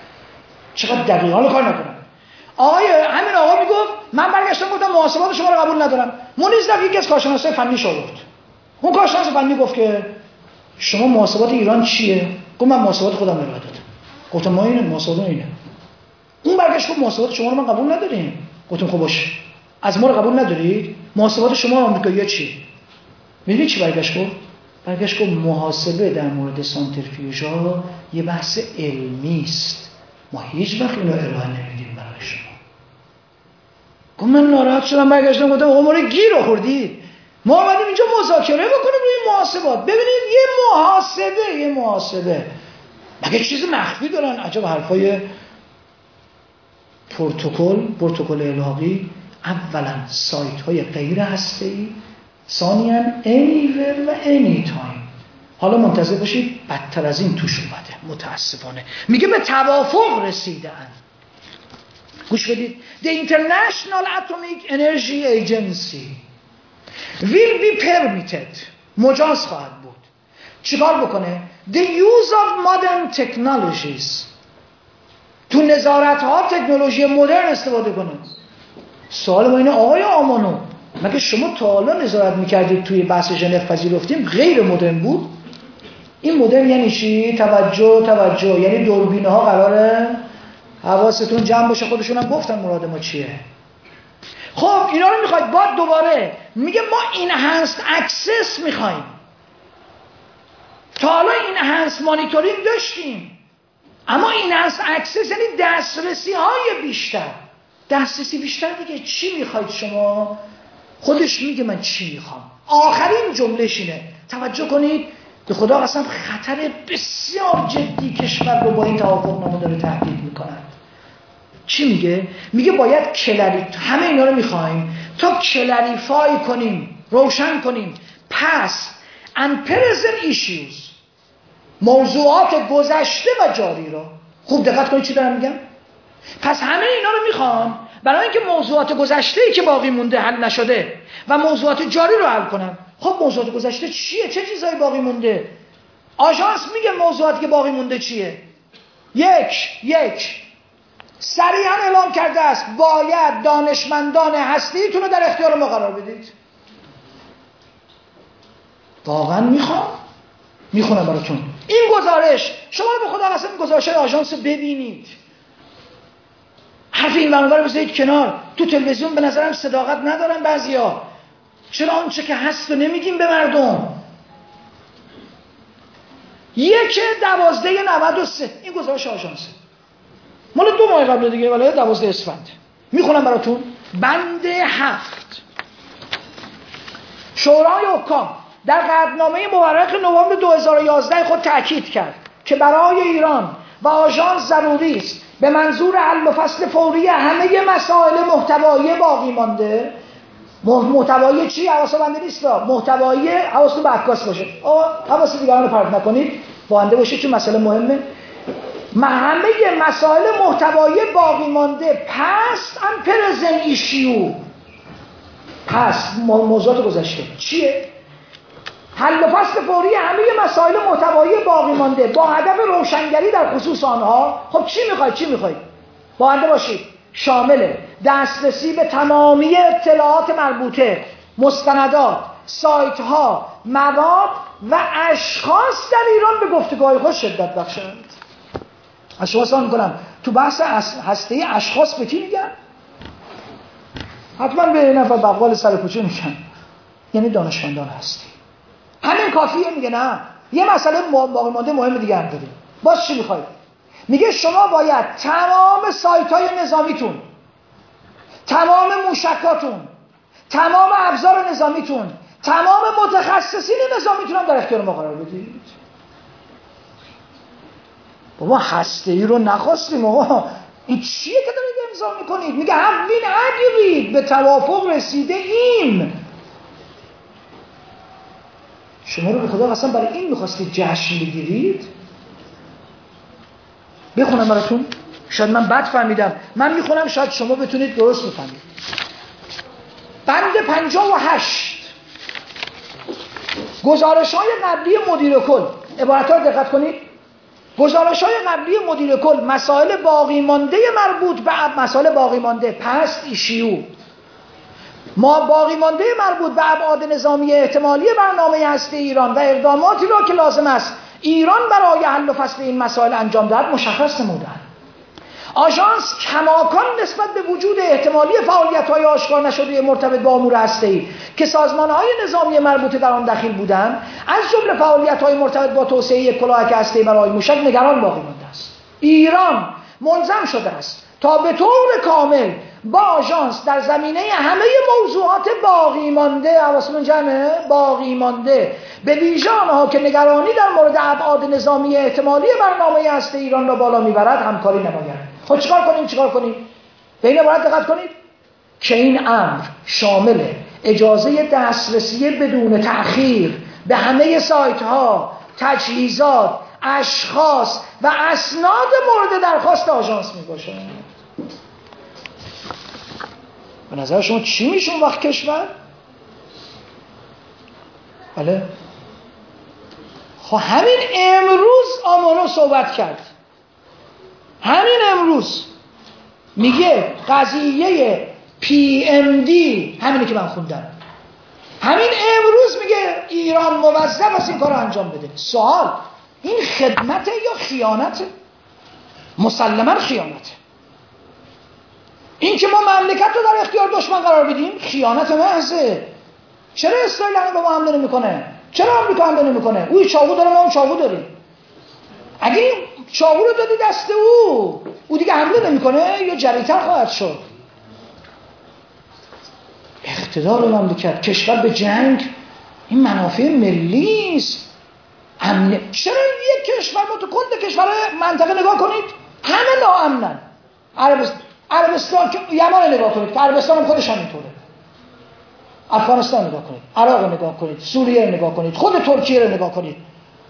چقدر دقیقاً حالا کار نکنم. آقای همین آقا میگفت من برگشتم گفتم محاسبات شما رو قبول ندارم. مونیز رفت یکی از کارشناسای فنیش آورد. اون کارشناس فنی گفت که شما محاسبات ایران چیه؟ گفت من محاسبات خودم ارائه دادم. گفتم ما اینه محاسبات اینه. اون برگشت گفت محاسبات شما رو من قبول نداریم. گفتم خب باشه. از ما رو قبول ندارید؟ محاسبات شما آمریکایی‌ها چی؟ میدونی چی برگشت گفت؟ برگشت گفت محاسبه در مورد سانتریفیوژها یه بحث علمی است. ما هیچ وقت اینو ارائه نمیدیم برای شما. گفت من ناراحت شدم برگشتم گفتم آقا ما رو گیر آوردید. ما اومدیم اینجا مذاکره بکنیم روی محاسبات. ببینید یه محاسبه یه محاسبه مگه چیز مخفی دارن؟ عجب حرفای پروتکل پروتکل الحاقی. اولا سایت های غیر هسته‌ای، ثانیاً anywhere و anytime. حالا منتظر باشید بدتر از این توش اومده متاسفانه. میگه به توافق رسیدن. گوش بدید. The International Atomic Energy Agency will be permitted مجاز خواهد بود چیکار بکنه؟ The use of modern technologies تو نظارت ها تکنولوژی مدرن استفاده کنه. سوال ما اینه آقای آمانو مگه شما تا حالا نظارت میکردید توی بحث ژنو پذیرفتیم غیر مدرن بود؟ این مدرن یعنی چی؟ توجه توجه یعنی دوربینه ها قراره حواستون جمع باشه. خودشون هم گفتن مراد ما چیه. خب اینا رو میخواید بعد دوباره میگه ما این هست اکسس میخوایم. تا حالا این هست مانیتورینگ داشتیم اما این هست اکسس یعنی دسترسی های بیشتر. دسترسی بیشتر دیگه چی میخواید شما؟ خودش میگه من چی میخوام. آخرین جملهش اینه توجه کنید که خدا قسم خطر بسیار جدی کشور رو با این توافقنامه داره تهدید میکنند. چی میگه؟ میگه باید کلری همه اینا رو میخوایم تا کلریفای کنیم روشن کنیم پس and present issues موضوعات گذشته و جاری رو. خوب دقت کنید چی دارم میگم. پس همه اینا رو میخوام برای اینکه موضوعات گذشته‌ای که باقی مونده حل نشده و موضوعات جاری رو حل کنم. خب موضوعات گذشته چیه؟ چه چیزایی باقی مونده؟ آژانس میگه موضوعاتی که باقی مونده چیه؟ یک یک سریعا اعلام کرده است باید دانشمندان هستی‌تون رو در اختیار ما قرار بدید. واقعا میخوام میخونم براتون این گزارش. شما رو به خدا قسم این گزارش آژانس ببینید. حرف این منور بذارید کنار. تو تلویزیون به نظرم صداقت ندارن بعضیا. چرا آنچه که هست رو نمیگیم به مردم؟ یک دوازده نود و سه این گزارش آژانسه مال دو ماه قبل دیگه ولی دوازده اسفند. میخونم براتون. بند هفت شورای حکام در قطعنامه مورخ نوامبر دو هزار و یازده خود تأکید کرد که برای ایران و آژانس ضروری است به منظور حل و فصل فوری همه مسائل محتوایی باقی مانده. محتوایی چی؟ حواس بنده نیست، محتوایی حواستون به عکاس باشه. آقا حواس دیگران رو پرت نکنید، بنده باشه چون مسئله مهمه. همه مسائل محتوایی باقی مانده پس ان پرزن ایشیو، پس موضوعات گذشته چیه؟ حل و فصل فوری همه مسائل محتوایی باقی مانده با هدف روشنگری در خصوص آنها. خب چی میخواید؟ چی میخواید؟ با بنده باشید. شامل دسترسی به تمامی اطلاعات مربوطه، مستندات، سایت ها، مواد و اشخاص در ایران به گفتگوهای خود شدت بخشند. از شما سوال میکنم تو بحث هسته اشخاص به کی میگن؟ حتما به نفر بقال سر کوچه میگن، یعنی دانشمندان هستی. همین کافیه؟ میگه نه، یه مسئله باقی مانده مهم دیگه هم داریم. باز چی میخواید؟ میگه شما باید تمام سایت های نظامیتون، تمام موشکاتون، تمام ابزار نظامیتون، تمام متخصصین نظامیتون هم در اختیار ما قرار بدید. بابا هسته ای رو نخواستیم آقا، این چیه که دارید امضا میکنید؟ میگه همین عقیدید به توافق رسیده ایم. شما رو به خدا قسم برای این میخواستید جشن بگیرید؟ بخونم براتون، شاید من بد فهمیدم، من میخونم شاید شما بتونید درست بفهمید. بند پنجاه و هشت گزارش های قبلی مدیر کل، عبارت ها رو دقت کنید. گزارش های قبلی مدیر کل مسائل باقی مانده مربوط به مسائل باقی مانده پست ایشیو، ما باقی مانده مربوط به ابعاد نظامی احتمالی برنامه هسته ایران و اقداماتی را که لازم است ایران برای حل و فصل این مسائل انجام دهد مشخص نمودند. آژانس کماکان نسبت به وجود احتمالی فعالیت‌های آشکار نشده مرتبط با امور هسته‌ای که سازمان‌های نظامی مربوطه در آن دخیل بودند، از جمله فعالیت‌های مرتبط با توسعه کلاهک هسته‌ای برای موشک، نگران باقی مانده است. ایران ملزم شده است تا به طور کامل با آژانس در زمینه همه موضوعات باقی مانده، حواسمون جمعه، باقی مانده، به ویژه آنها که نگرانی در مورد ابعاد نظامی احتمالی برنامه هسته ایران را بالا میبرد همکاری نمایند. خب چیکار کنیم؟ چیکار کنیم؟ به این عبارت دقت کنید که این امر شامل اجازه دسترسی بدون تأخیر به همه سایت ها، تجهیزات، اشخاص و اسناد مورد درخواست آژانس میباشد. به نظر شما چی میشه اون وقت کشور؟ بله خب همین امروز آمانو صحبت کرد، همین امروز میگه قضیه پی ام دی، همینی که من خوندم، همین امروز میگه ایران موظف است این کار رو انجام بده. سوال، این خدمته یا خیانته؟ مسلما خیانته. این که ما مملکت رو در اختیار دشمن قرار بدیم خیانت محضه. چرا اسرائیل به ما حمله نمیکنه؟ چرا آمریکا حمله نمیکنه؟ او چاقو داره، ما هم چاقو داریم. اگه این چاقو رو دادی دست او، او دیگه حمله نمیکنه یا جریتر خواهد شد. اقتدار مملکت، کشور به جنگ، این منافع ملی است. امن. چرا یک کشور، ما تو کل کشورهای منطقه نگاه کنید همه ناامنن. عربستان عربستان که یمن نگاه کنید، عربستان هم خودش همینطوره. افغانستان نگاه کنید، عراق نگاه کنید، سوریه نگاه کنید، خود ترکیه رو نگاه کنید.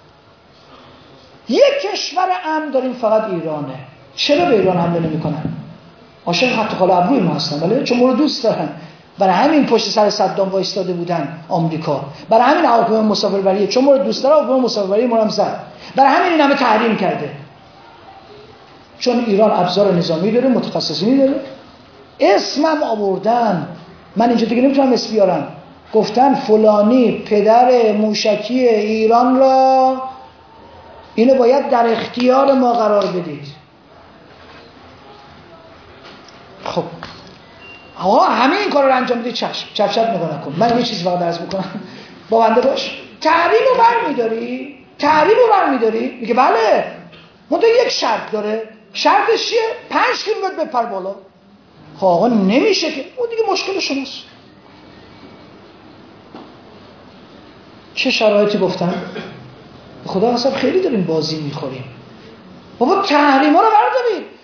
یک کشور امن داریم فقط ایرانه. چرا به ایران حمله نمی‌کنن؟ عاشق خط خال ابروی ما هستن، ولی چون ما رو دوست دارن. برای همین پشت سر صدام وایستاده بودن آمریکا. برای همین هواپیمای مسافربری، چون ما رو دوست داره هواپیمای مسافربری ما رو هم زد. برای همین این همه تحریم کرده. چون ایران ابزار نظامی داره، متخصصینی داره. اسمم آوردن، من اینجا دیگه نمیتونم اسم بیارم، گفتن فلانی پدر موشکی ایران را، اینو باید در اختیار ما قرار بدید. خب آقا همه این کار رو انجام بدید، چشم چپ چپ نگاه نکن. من یه چیز فقط عرض میکنم، با بنده باش. تحریم رو برمیداری؟ تحریم رو برمیداری؟ میگه بله، منتها یک شرط داره. شرطش چیه؟ پنج کیلومتر بپر بالا. خب آقا نمیشه که، اون دیگه مشکل شماست. چه شرایطی گفتن؟ خدا حساب خیلی داریم بازی میخوریم. بابا تحریم ها رو بردارید.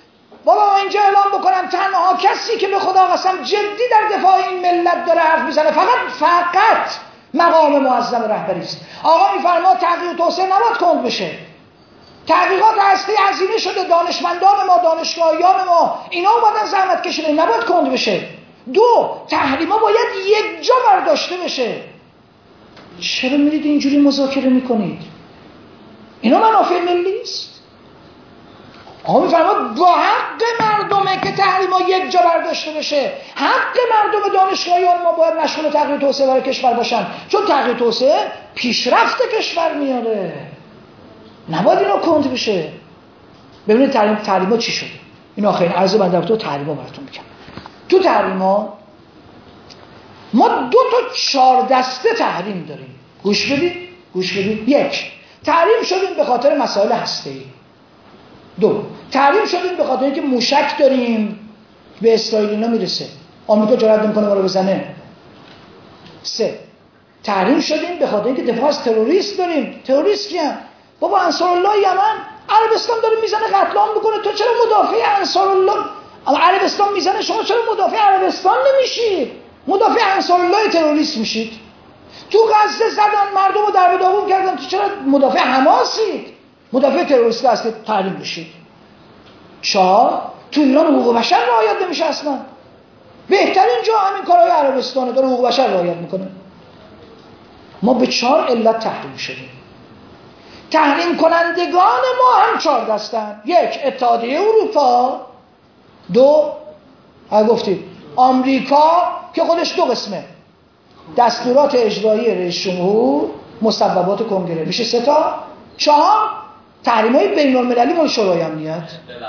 بابا اینجا اعلام بکنم تنها کسی که به خدا قسم جدی در دفاع این ملت داره حرف میزنه فقط فقط مقام معظم رهبری است. آقا میفرماد تحقیق و توسعه نباید کند بشه. تحقیقات هستی هزینه شده، دانشمندان ما، دانشگاهیان ما اینا اومدن زحمت کشیدن، نباید کند بشه. دو، تحریما باید یک جا برداشته بشه. چرا میرید اینجوری مذاکره میکنید؟ اینا منافع ملی است. آقا میفرماد با حق مردمه که تحریما یک جا برداشته بشه. حق مردم دانشگاهیان ما باید مشغول تحقیق توسعه برای کشور باشن، چون تحقیق توسعه پیشرفت کشور میاره، نباید اینا کند بشه. ببینید تحریم تحریما چی شده. این آخرین عرض من در تو تحریما براتون میگم. تو تحریما ما دو تا چهار دسته تحریم داریم. گوش بدید گوش بدید. یک، تحریم شدیم به خاطر مسائل هسته‌ای. دو، تحریم شدیم به خاطر اینکه موشک داریم به اسرائیل اینا میرسه، آمریکا جرئت نمیکنه ما رو بزنه. سه، تحریم شدیم به خاطر اینکه دفاع از تروریست داریم. تروریست کیان؟ بابا انصارالله یمن، عربستان داره میزنه قتل عام میکنه، تو چرا مدافع انصارالله؟ اما عربستان میزنه، شما چرا مدافع عربستان نمیشید؟ مدافع انصارالله تروریست میشید. تو غزه زدن مردم رو در به داغون کردن، تو چرا مدافع حماسید؟ مدافع تروریست هستید، تحریم بشید. چهار، تو ایران حقوق بشر رعایت نمیشه اصلا. بهترین جا همین کارهای عربستانه، داره حقوق بشر رعایت میکنه. ما به چهار علت تحریم شدیم. تحریم کنندگان ما هم چهار دستن. یک، اتحادیه اروپا. دو، ها گفتید آمریکا که خودش دو قسمه، دستورات اجرایی رئیس جمهور، مصوبات کنگره، میشه سه تا. چهار، تحریم‌های بین‌المللی مال شورای امنیت.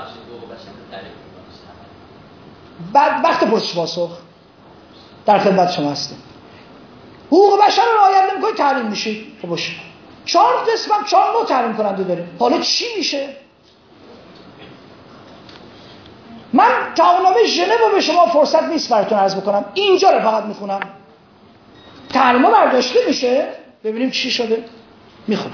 بعد وقت پرسش پاسخ در خدمت شما هستیم. حقوق بشر رو رعایت نمی‌کنید تحریم میشید. خب باشه. چهار قسم هم چهار نوع تحریم کننده داره. حالا چی میشه؟ من تعهدنامه ژنو رو به شما فرصت نیست براتون عرض بکنم، اینجا رو فقط میخونم. تحریما برداشته میشه، ببینیم چی شده. میخونم.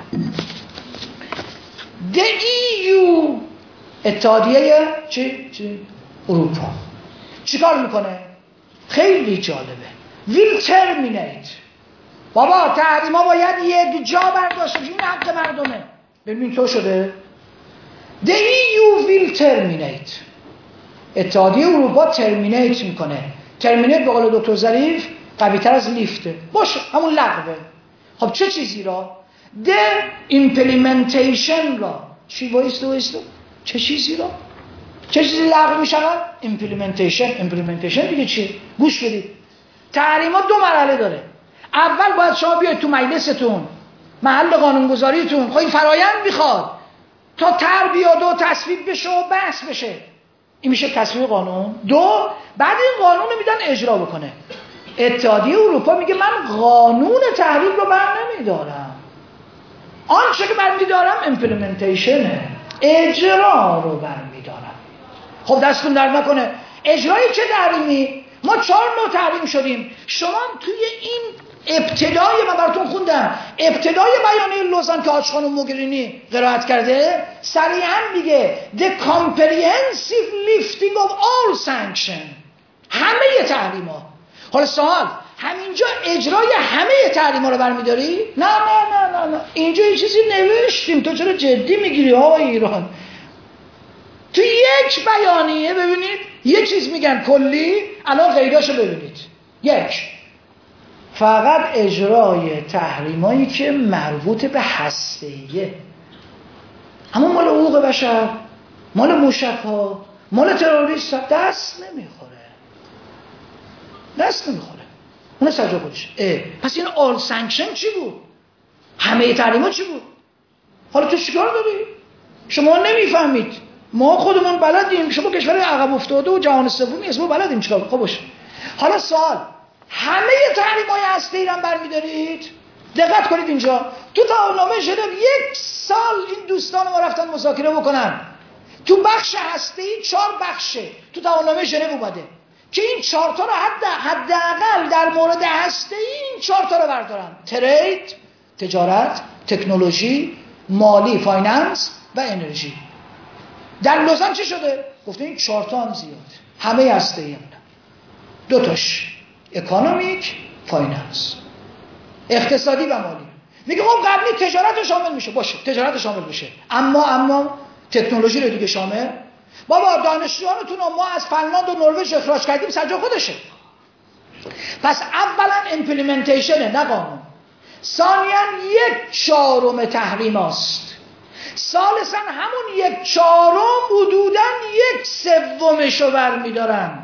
The ای یو، اتحادیه چی؟ چی؟ اروپا چی کار میکنه؟ خیلی جالبه. will terminate. بابا تحریما باید یک جا برداشته بشه، این حق مردمه. ببین تو شده. The ای یو will terminate. اتحادیه اروپا ترمینیت میکنه. ترمینیت به قول دکتر ظریف قوی تر از لیفته. باشه، همون لغوه. خب چه چیزی را؟ The implementation را. چی وایستو وایستو؟ چه چیزی را؟ چه چیزی لغو میشن؟ implementation. implementation دیگه چی؟ گوش بدید. تحریما دو مرحله داره. اول باید شما بیاید تو مجلستون، محل قانونگذاریتون، خب این فرایند میخواد تا تر بیاد و تصویب بشه و بحث بشه. این میشه تصویب قانون. دو، بعد این قانون رو میدن اجرا بکنه. اتحادیه اروپا میگه من قانون تحریم رو بر نمیدارم، آنچه که بر میدارم امپلیمنتیشنه، اجرا رو بر میدارم. خب دستون درد نکنه. اجرای چه تحریمی؟ ما چهار نوع تحریم شدیم. شما توی این ابتدای من براتون خوندم، ابتدای بیانیه لوزان که حاج خانم موگرینی قرائت کرده، صریحا میگه the comprehensive lifting of all sanction، همه تحریما. حالا سوال، همینجا اجرای همه تحریما رو برمیداری؟ نه نه نه نه نه، اینجا یه چیزی نوشتیم، تو چرا جدی میگیری آقای ایران؟ تو یک بیانیه ببینید یه چیز میگن کلی، الان غیراشو ببینید. یک، فقط اجرای تحریمایی که مربوط به هسته‌ایه، اما مال حقوق بشر، مال موشک‌ها، مال تروریست دست نمیخوره، دست نمیخوره. اون سجا خودشه. پس این آل سانکشن چی بود؟ همه تحریما چی بود؟ حالا تو چیکار داری؟ شما نمیفهمید، ما خودمون بلدیم، شما کشور عقب افتاده و جهان سومی اسمو بلدیم چیکار. خب باشه. حالا سوال، همه تحریم‌های هسته‌ای رو برمی‌دارید؟ دقت کنید اینجا تو تعهدنامه ژنو یک سال این دوستان ما رفتن مذاکره بکنن. تو بخش هسته‌ای چهار بخشه تو تعهدنامه ژنو اومده که این چهار تا رو حد حداقل در مورد هسته‌ای این چهار تا رو بردارن: ترید، تجارت، تکنولوژی، مالی، فایننس و انرژی. در لوزان چی شده؟ گفته این چهار تا هم زیاد، همه هسته‌ای هم نه، دو تاش اکونومیک، فایننس، اقتصادی و مالی. میگه خب قبلی تجارت شامل میشه، باشه تجارت شامل میشه، اما اما تکنولوژی رو دیگه شامل. بابا دانشجویانتون رو ما از فنلاند و نروژ اخراج کردیم، سر خودشه. پس اولا ایمپلیمنتیشنه نه قانون. ثانیا یک چهارم تحریم است. ثالثا همون یک چهارم حدوداً یک سومشو برمیدارن.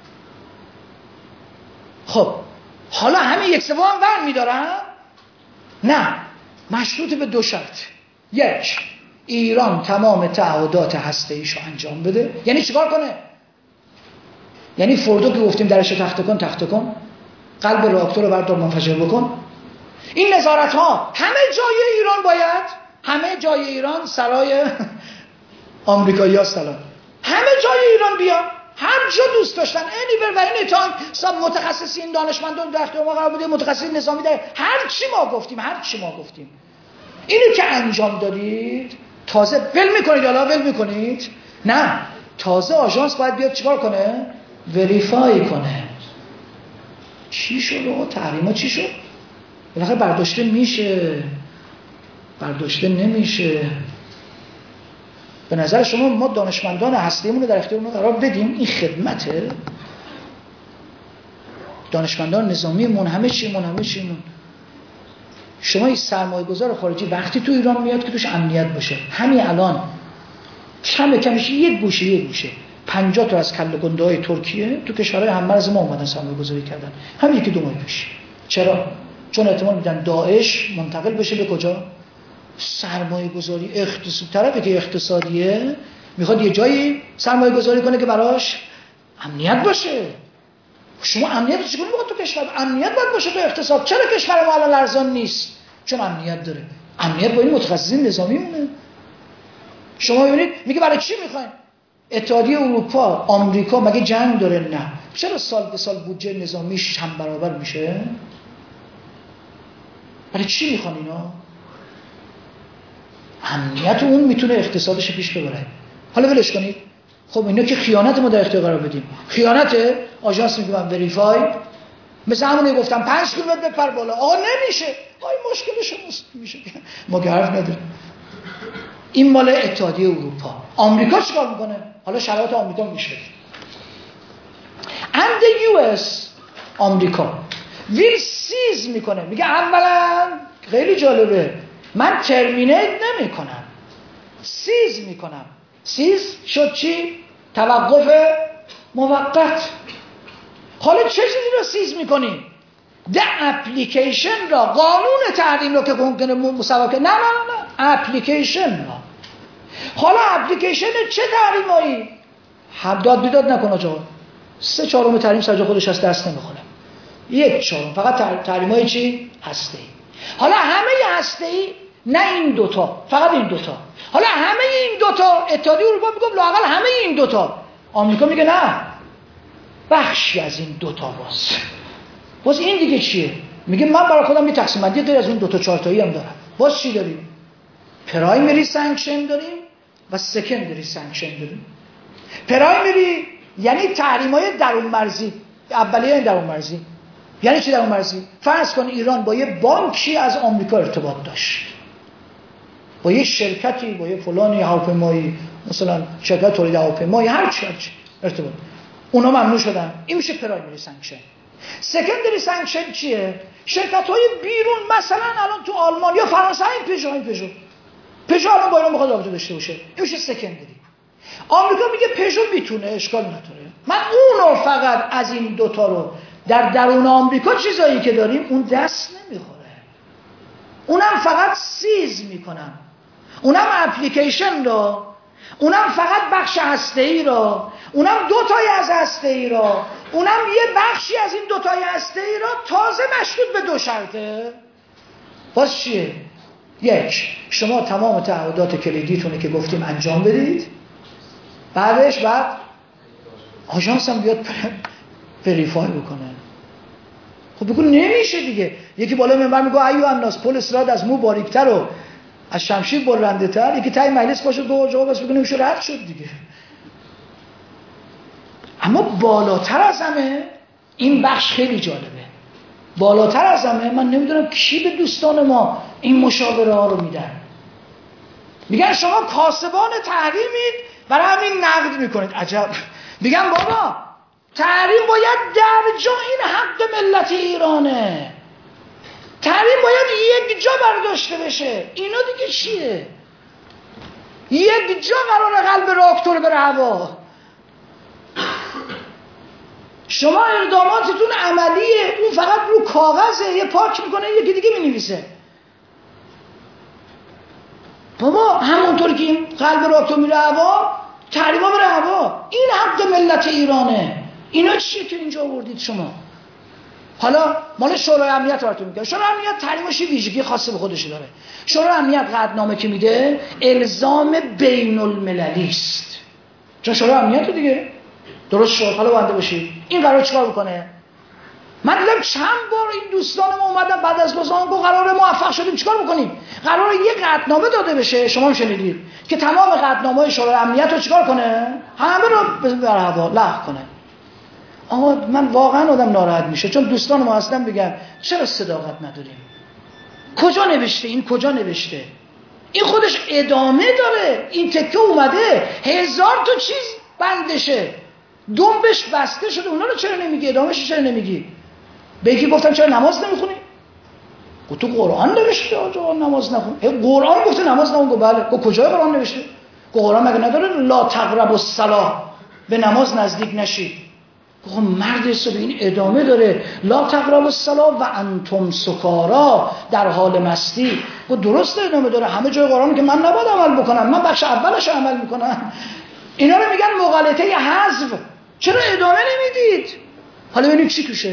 خب حالا همه یک سوم هم برمیدارن؟ نه، مشروط به دو شرط. یک، ایران تمام تعهدات هسته‌ایشو انجام بده. یعنی چیکار کنه؟ یعنی فوردو که گفتیم درش تخته کن تخته کن، قلب راکتور رو بردار منفجر بکن. این نظارت ها همه جای ایران باید، همه جای ایران سرای آمریکایی ها سلام، همه جای ایران بیان، هر جا دوست داشتن انیور و این تایم سب متخصصین دانشمندان در اختیار ما قرار بوده، متخصصین نظامی در هر چی ما گفتیم، هر چی ما گفتیم. اینو که انجام دادید تازه ول میکنید. حالا ول میکنید؟ نه، تازه آژانس باید بیاد چیکار کنه؟ وریفای کنه. چی شد آقا؟ تحریما چی شد؟ بالاخره برداشته میشه، برداشته نمیشه. به نظر شما ما دانشمندان هستیمون رو در اختیار اونها قرار بدیم؟ این خدمته؟ دانشمندان نظامیمون همه چیمون همه چیمون. شما این سرمایه گذار خارجی وقتی تو ایران میاد که توش امنیت باشه، همین الان کم کمش یک گوشه یک گوشه پنجاه تا از کله گنده های ترکیه تو کشورهای هم‌مرز ما اومدن سرمایه گذاری کردن، همین یکی دو ماه پیش. چرا؟ چون احتمال میدن داعش منتقل بشه به کجا؟ سرمایه گذاری اقتصادی. طرفی که اقتصادیه میخواد یه جایی سرمایه گذاری کنه که براش امنیت باشه. شما امنیت چی کنید تو کشور؟ امنیت باید باشه تو اقتصاد. چرا کشور ما الان لرزان نیست؟ چون امنیت داره. امنیت با این متخصصین نظامی مونه. شما ببینید میگه برای چی میخواین؟ اتحادیه اروپا، آمریکا مگه جنگ داره؟ نه. چرا سال به سال بودجه نظامیش هم برابر میشه؟ برای چی میخوان اینا؟ امنیت اون میتونه اقتصادش پیش ببره. حالا ولش کنید. خب اینا که خیانت ما در اختیار قرار بدیم. خیانت آژانس میگه من وریفای، مثل همونی گفتم پنج کیلومتر بپر بالا. آقا نمیشه. آی مشکل شماست. میشه ما که حرف نداریم. این مال اتحادیه اروپا. آمریکا چیکار میکنه؟ حالا شرایط آمریکا میشه. and the یو اس آمریکا ویل سیز میکنه. میگه اولا خیلی جالبه، من ترمینیت نمی کنم، سیز میکنم. سیز شد چی؟ توقف موقت. حالا چه چیزی رو سیز میکنی؟ ده اپلیکیشن را، قانون تحریم رو که ممکنه مسابقه، نه نه نه اپلیکیشن را. حالا اپلیکیشن چه تحریمایی؟ هم داد بیداد نکن آجا، سه چهارم تحریم سرجا خودش از دست نمیخونه، یک چهارم فقط تحریمای چی؟ هسته‌ای. حالا همه هسته‌ای، نه این دوتا، فقط این دوتا. حالا همه این دوتا اتحادیه اروپا میگم لااقل همه این دوتا. آمریکا میگه نه، بخشی از این دوتا باز. باز این دیگه چیه؟ میگه من برای خودم یه تقسیم بندی غیر از این دوتا چهار تایی هم دارم. باز چی داریم؟ پرایمری سانکشن داریم و سکندری سانکشن داریم. پرایمری یعنی تحریم‌های درون مرزی، اولیه این درون مرزی. یعنی چی درون مرزی؟ فرض کن ایران با یه بانکی از آمریکا ارتباط داشت، با یه شرکتی، با یه فلانی هواپیمایی، مثلا شرکت تولید هواپیمایی، هر چی ارتباط، اونا ممنوع شدن. این میشه پرایمری سانکشن. سکندری سانکشن چیه؟ شرکت‌های بیرون، مثلا الان تو آلمان یا فرانسه این پژو این پژو پژو الان با اینا میخواد رابطه داشته باشه، این میشه سکندری. آمریکا میگه پژو میتونه، اشکال نداره، من اونو فقط از این دوتا رو در درون آمریکا چیزایی که داریم اون دست نمیخوره، اونم فقط سیز میکنم، اونم اپلیکیشن رو، اونم فقط بخش هسته‌ای رو، اونم دو تای از هسته‌ای رو، اونم یه بخشی از این دو تای هسته‌ای رو، تازه مشروط به دو شرطه. باز چیه؟ یک، شما تمام تعهدات کلیدیتونه که گفتیم انجام بدید، بعدش بعد آژانس هم بیاد وریفای بکنه. خب بگو نمیشه دیگه. یکی بالا منبر میگه ایو الناس پل اسراد از مو باریکتر و از شمشیر بلنده تر، یکی تای مجلس باشه دو جواب بس بگه نمیشه، رد شد دیگه. اما بالاتر از همه این بخش خیلی جالبه. بالاتر از همه من نمیدونم کی به دوستان ما این مشاوره ها رو میدن. میگن شما کاسبان تحریمید برای همین نقد میکنید. عجب. میگن بابا تحریم باید در جا، این حق ملت ایرانه، تحریم باید یک جا برداشته بشه. اینا دیگه چیه؟ یک جا قراره قلب راکتور بره هوا. شما اقداماتتون عملیه، اون فقط رو کاغذه، یه پاک میکنه یکی دیگه مینویسه. بابا همونطور که این قلب راکتور میره هوا، تحریما بره هوا. این حق ملت ایرانه. اینا چیه که اینجا آوردید شما؟ حالا مال شورای امنیت براتون میگم. شورای امنیت تحریمش ویژگی خاصی به خودش داره. شورای امنیت قطعنامه که میده الزام بین المللی است. چون شورای امنیت دیگه درست شد. حالا بنده باشید این قرار چیکار بکنه؟ من دیدم چند بار این دوستان ما اومدن بعد از لوزان گفت قرار موفق شدیم چیکار بکنیم؟ قرار یه قطعنامه داده بشه، شما هم شنیدید، که تمام قطعنامه‌های شورای امنیت رو چیکار کنه؟ همه رو بر هوا لغو کنه. آقا من واقعا آدم ناراحت میشه، چون دوستان ما اصلا بگن چرا صداقت نداریم؟ کجا نوشته؟ این کجا نوشته؟ این خودش ادامه داره. این تکه اومده هزار تا چیز بندشه، دنبش بسته شده. اونا رو چرا نمیگی؟ ادامهش چرا نمیگی؟ به یکی گفتم چرا نماز نمیخونی؟ گفت تو قرآن نوشته آقا نماز نخون. قرآن گفته نماز نخون. گفت بله. گفت کجای قرآن نوشته؟ گفت قرآن مگه نداره لا تقربوا الصلاة، به نماز نزدیک نشید؟ گفت مرد حساب این ادامه داره لا تقربوا الصلاة و انتم سکارا، در حال مستی. گفت درست ادامه داره همه جای قرآن که من نباید عمل بکنم، من بخش اولش عمل میکنم. اینا رو میگن مغالطه حذف. چرا ادامه نمیدید؟ حالا ببینید چی توشه.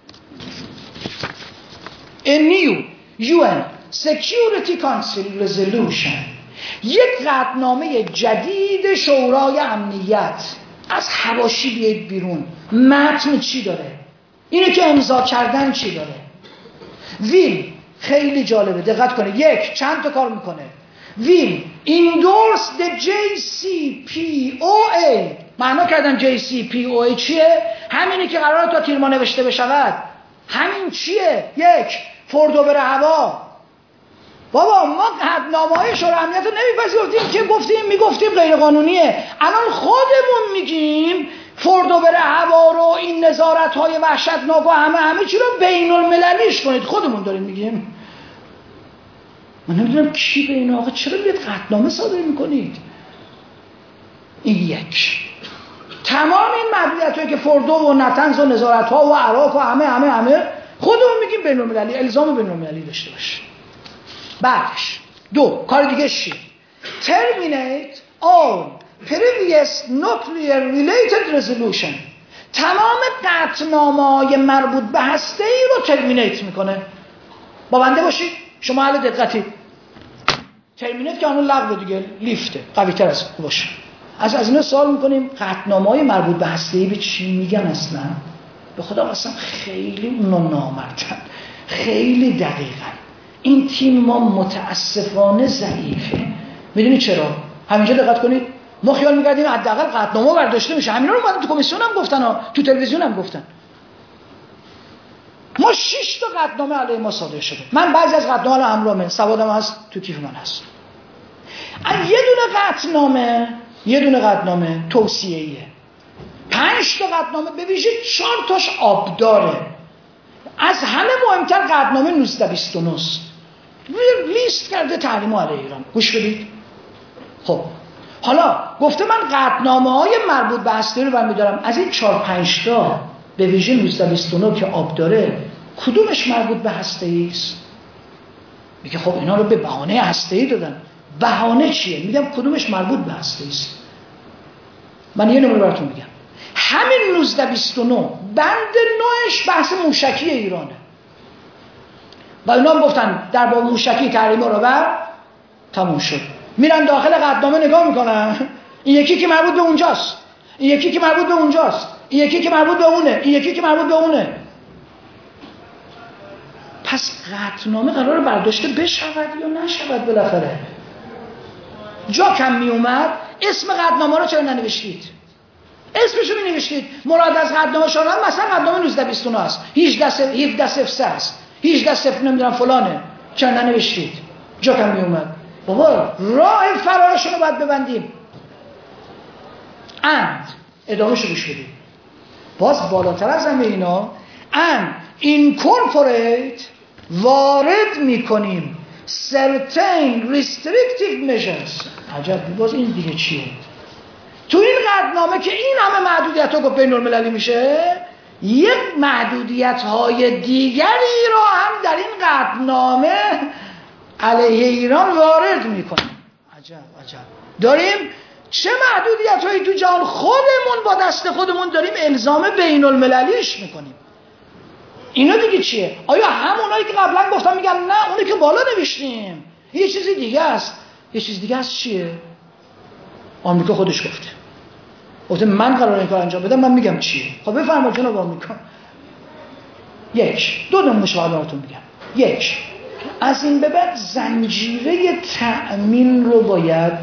A new یو ان Security Council Resolution، یک قطعنامه جدید شورای امنیت. از حواشی بیاید بیرون، متن چی داره؟ اینه که امضا کردن چی داره؟ ویل خیلی جالبه، دقت کنه. یک چند تا کار میکنه. ویل endorse the جی سی پی او ای. معنا کردم جی سی پی او ای چیه؟ همینی که قراره تا تیر ما نوشته بشود. همین چیه؟ یک فردو بره هوا. بابا ما قطعنامه‌های شورای امنیت رو نمیپذیرفتیم که گفتیم میگفتیم غیر قانونیه. الان خودمون میگیم فردو بره هوا رو، این نظارت‌های وحشتناک و همه همه چی رو بین المللیش کنید. خودمون داریم میگیم. من نمیدونم کی به این آقا چرا بیاد قطعنامه صادر میکنید؟ این یک. تمام این مدیریت‌هایی که فردو و نتنز و نظارت‌ها و عراق و همه همه همه خودمون میگیم بین المللی، الزام بین المللی داشته باشه. بعدش دو کار دیگه چی؟ terminate all previous nuclear related resolution. تمام قطعنامه‌های مربوط به هسته‌ای رو ترمینیت میکنه. با بنده باشید شما حال دقتی. ترمینیت که اون لغو دیگه لیفته، قوی تر از باشه. از از اینا سوال میکنیم قطعنامه‌های مربوط به هسته‌ای به چی میگن اصلا؟ به خدا قسم خیلی اونا نامردن، خیلی دقیقاً. این تیم ما متاسفانه ضعیفه. میدونی چرا؟ همینجا دقت کنید. ما خیال می‌کردیم حداقل قطعنامه برداشته میشه. همینا رو اومدن تو کمیسیون هم گفتن ها، تو تلویزیون هم گفتن. ما شش تا قطعنامه علیه ما صادر شده. من بعضی از قطعنامه رو همراهمه، سوادم هست، تو کیف من هست. یه دونه قطعنامه، یه دونه قطعنامه توصیه‌ایه. پنج تا قطعنامه به ویژه چهار تاش آبداره. از همه مهمتر قطعنامه نوزده بیست و نه لیست کرده تحریم علیه ایران. گوش بدید. خب حالا گفته من قطعنامه‌های مربوط به هسته‌ای رو برمی‌دارم. از این چهار پنج تا به ویژه نوزده بیست و نه که آب داره کدومش مربوط به هسته‌ای است؟ میگه خب اینا رو به بهانه هسته‌ای دادن. بهانه چیه؟ میگم کدومش مربوط به هسته‌ای است. من یه نمونه براتون میگم. همین نوزده بیست و نه بند نوعش بحث موشکی ایرانه و اونا هم گفتن در باب موشکی تحریما رو بر تموم شد. میرن داخل قطعنامه نگاه میکنن، این یکی که مربوط به اونجاست، این یکی که مربوط به اونجاست، این یکی که مربوط به اونه، این یکی که مربوط به اونه. پس قطعنامه قراره برداشته بشود یا نشود؟ بالاخره جا کم می اومد اسم قطعنامه رو چرا ننوشتید؟ اسمشو می نوشتید. مراد از قدنامه شورا مثلا قدنامه نوزده بیست و نه است، هجده صفر سه است، هجده صفر نمیدونم فلانه، چند ننوشتید جا کم می اومد. بابا راه فرارشون رو باید ببندیم. اند ادامهشو گوش بدید، باز بالاتر از همه اینا and incorporate وارد میکنیم certain restrictive measures. عجب، باز این دیگه چیه؟ تو این قطعنامه که این همه محدودیت ها گفت بین المللی میشه، یک محدودیت های دیگری رو هم در این قطعنامه علیه ایران وارد میکنیم. عجب عجب. داریم چه محدودیت هایی تو جهان خودمون با دست خودمون داریم الزام بین المللیش میکنیم. اینا دیگه چیه؟ آیا همونایی که قبلا گفتم میگن نه اونی که بالا نوشتیم یه چیزی دیگه است؟ یه چیز دیگه است چیه؟ آمریکا خودش گفته گفته من قراره این کار انجام بدم، من میگم چیه. خب بفرمایید جناب آمریکا. یک دو نمونهش براتون میگم. یک، از این به بعد زنجیره تأمین رو باید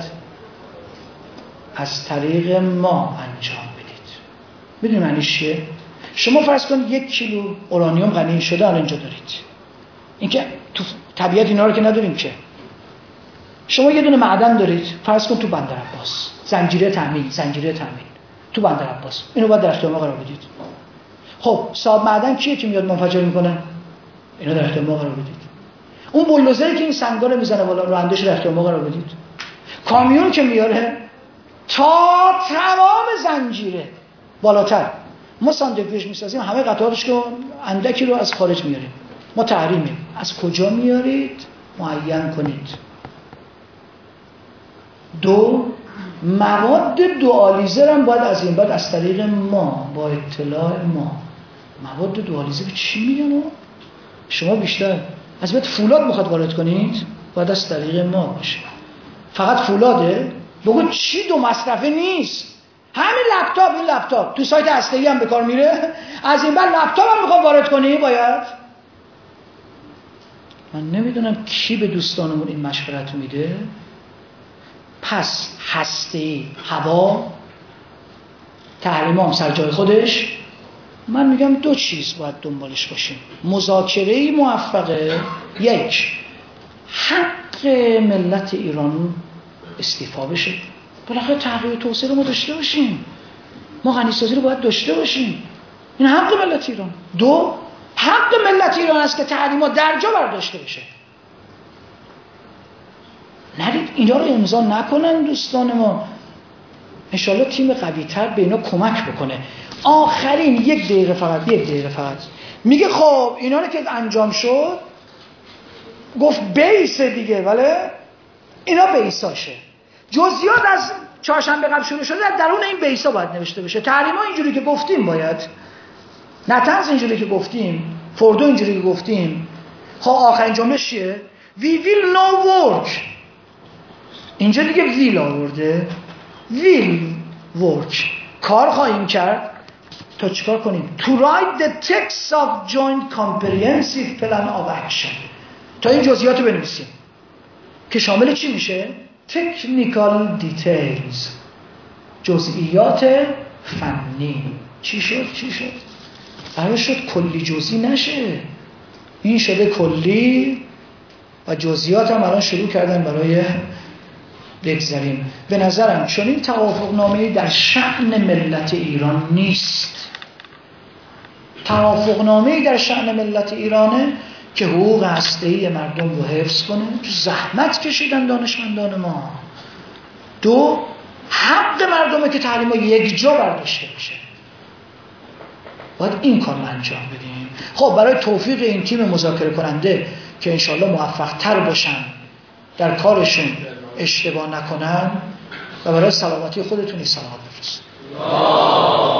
از طریق ما انجام بدید. میدونی معنیش چیه؟ شما فرض کن یک کیلو اورانیوم غنی شده الان اینجا دارید. اینکه تو طبیعت اینا رو که نداریم که. شما یه دونه معدن دارید، فرض کن تو بندر عباس، زنجیره تامین، زنجیره تامین تو بندر عباس. اینو باید در اختیار ما قرار بدید. خب صاحب معدن کیه که میاد منفجر میکنه؟ اینو در اختیار ما قرار بدید. اون بولدوزری که این سنگا رو میزنه بالا رو اندش در اختیار ما قرار بدید. کامیون که میاره تا تمام زنجیره بالاتر ما ساندویچ میسازیم، همه قطعاتش رو اندکی رو از خارج میاریم. ما تحریمیم. از کجا میارید؟ معین کنید. دو، مواد دوالیزر هم باید از این بعد از طریق ما، با اطلاع ما. مواد دوالیزر چی میگن؟ شما بیشتر از بعد فولاد میخواد وارد کنید، باید از طریق ما باشه. فقط فولاده؟ بگو چی دو مصرفه نیست. همین لپتاپ، این لپتاپ تو سایت هسته‌ای هم به کار میره، از این بعد لپتاپ هم میخوام وارد کنی باید. من نمیدونم کی به دوستانمون این مشورت میده. پس هسته‌ای، هوا، تحریم هم سر جای خودش. من میگم دو چیز باید دنبالش باشیم. مذاکره‌ای موفقه، یک، حق ملت ایران استیفا بشه. بالاخره تحقیق توسعه رو ما داشته باشیم، ما غنیسازی رو باید داشته باشیم. این حق ملت ایران. دو، حق ملت ایران است که تحریما درجا برداشته بشه. ندید اینا رو امضا نکنن دوستان ما. انشالله تیم قوی تر به اینا کمک بکنه. آخرین یک دقیقه فقط یک دقیقه فقط میگه خب اینا رو که انجام شد، گفت بیس دیگه، ولی اینا بیساشه. جزئیات از چهارشنبه قبل شروع شده، در درون این بیسا باید نوشته بشه. تحریما اینجوری که گفتیم باید، نتنز اینجوری که گفتیم، فوردو اینجوری که گفتیم. خب آخرین جمله چیه؟ We will no work. اینجا دیگه ویل آورده. ویل work. کار خواهیم کرد تا چیکار کنیم؟ To write the text of joint comprehensive plan of action. تا این جزئیات رو بنویسیم که شامل چی میشه؟ technical details. جزئیات فنی. چی شد؟ چی شد؟ قرار شد کلی جزئی نشه. این شده کلی و جزئیات هم الان شروع کردن برای بگذاریم. به نظرم چون این توافقنامه‌ای در شأن ملت ایران نیست. توافقنامه‌ای در شأن ملت ایرانه که حقوق هسته‌ای مردم رو حفظ کنه. زحمت کشیدن دانشمندان ما. دو، حق مردمه که تحریما یک جا برداشته بشه. باید این کار رو انجام بدیم. خب برای توفیق این تیم مذاکره کننده که انشالله موفق تر باشن در کارشون، اشتباه نکنن، و برای سلامتی خودتون سلامت بفرستید.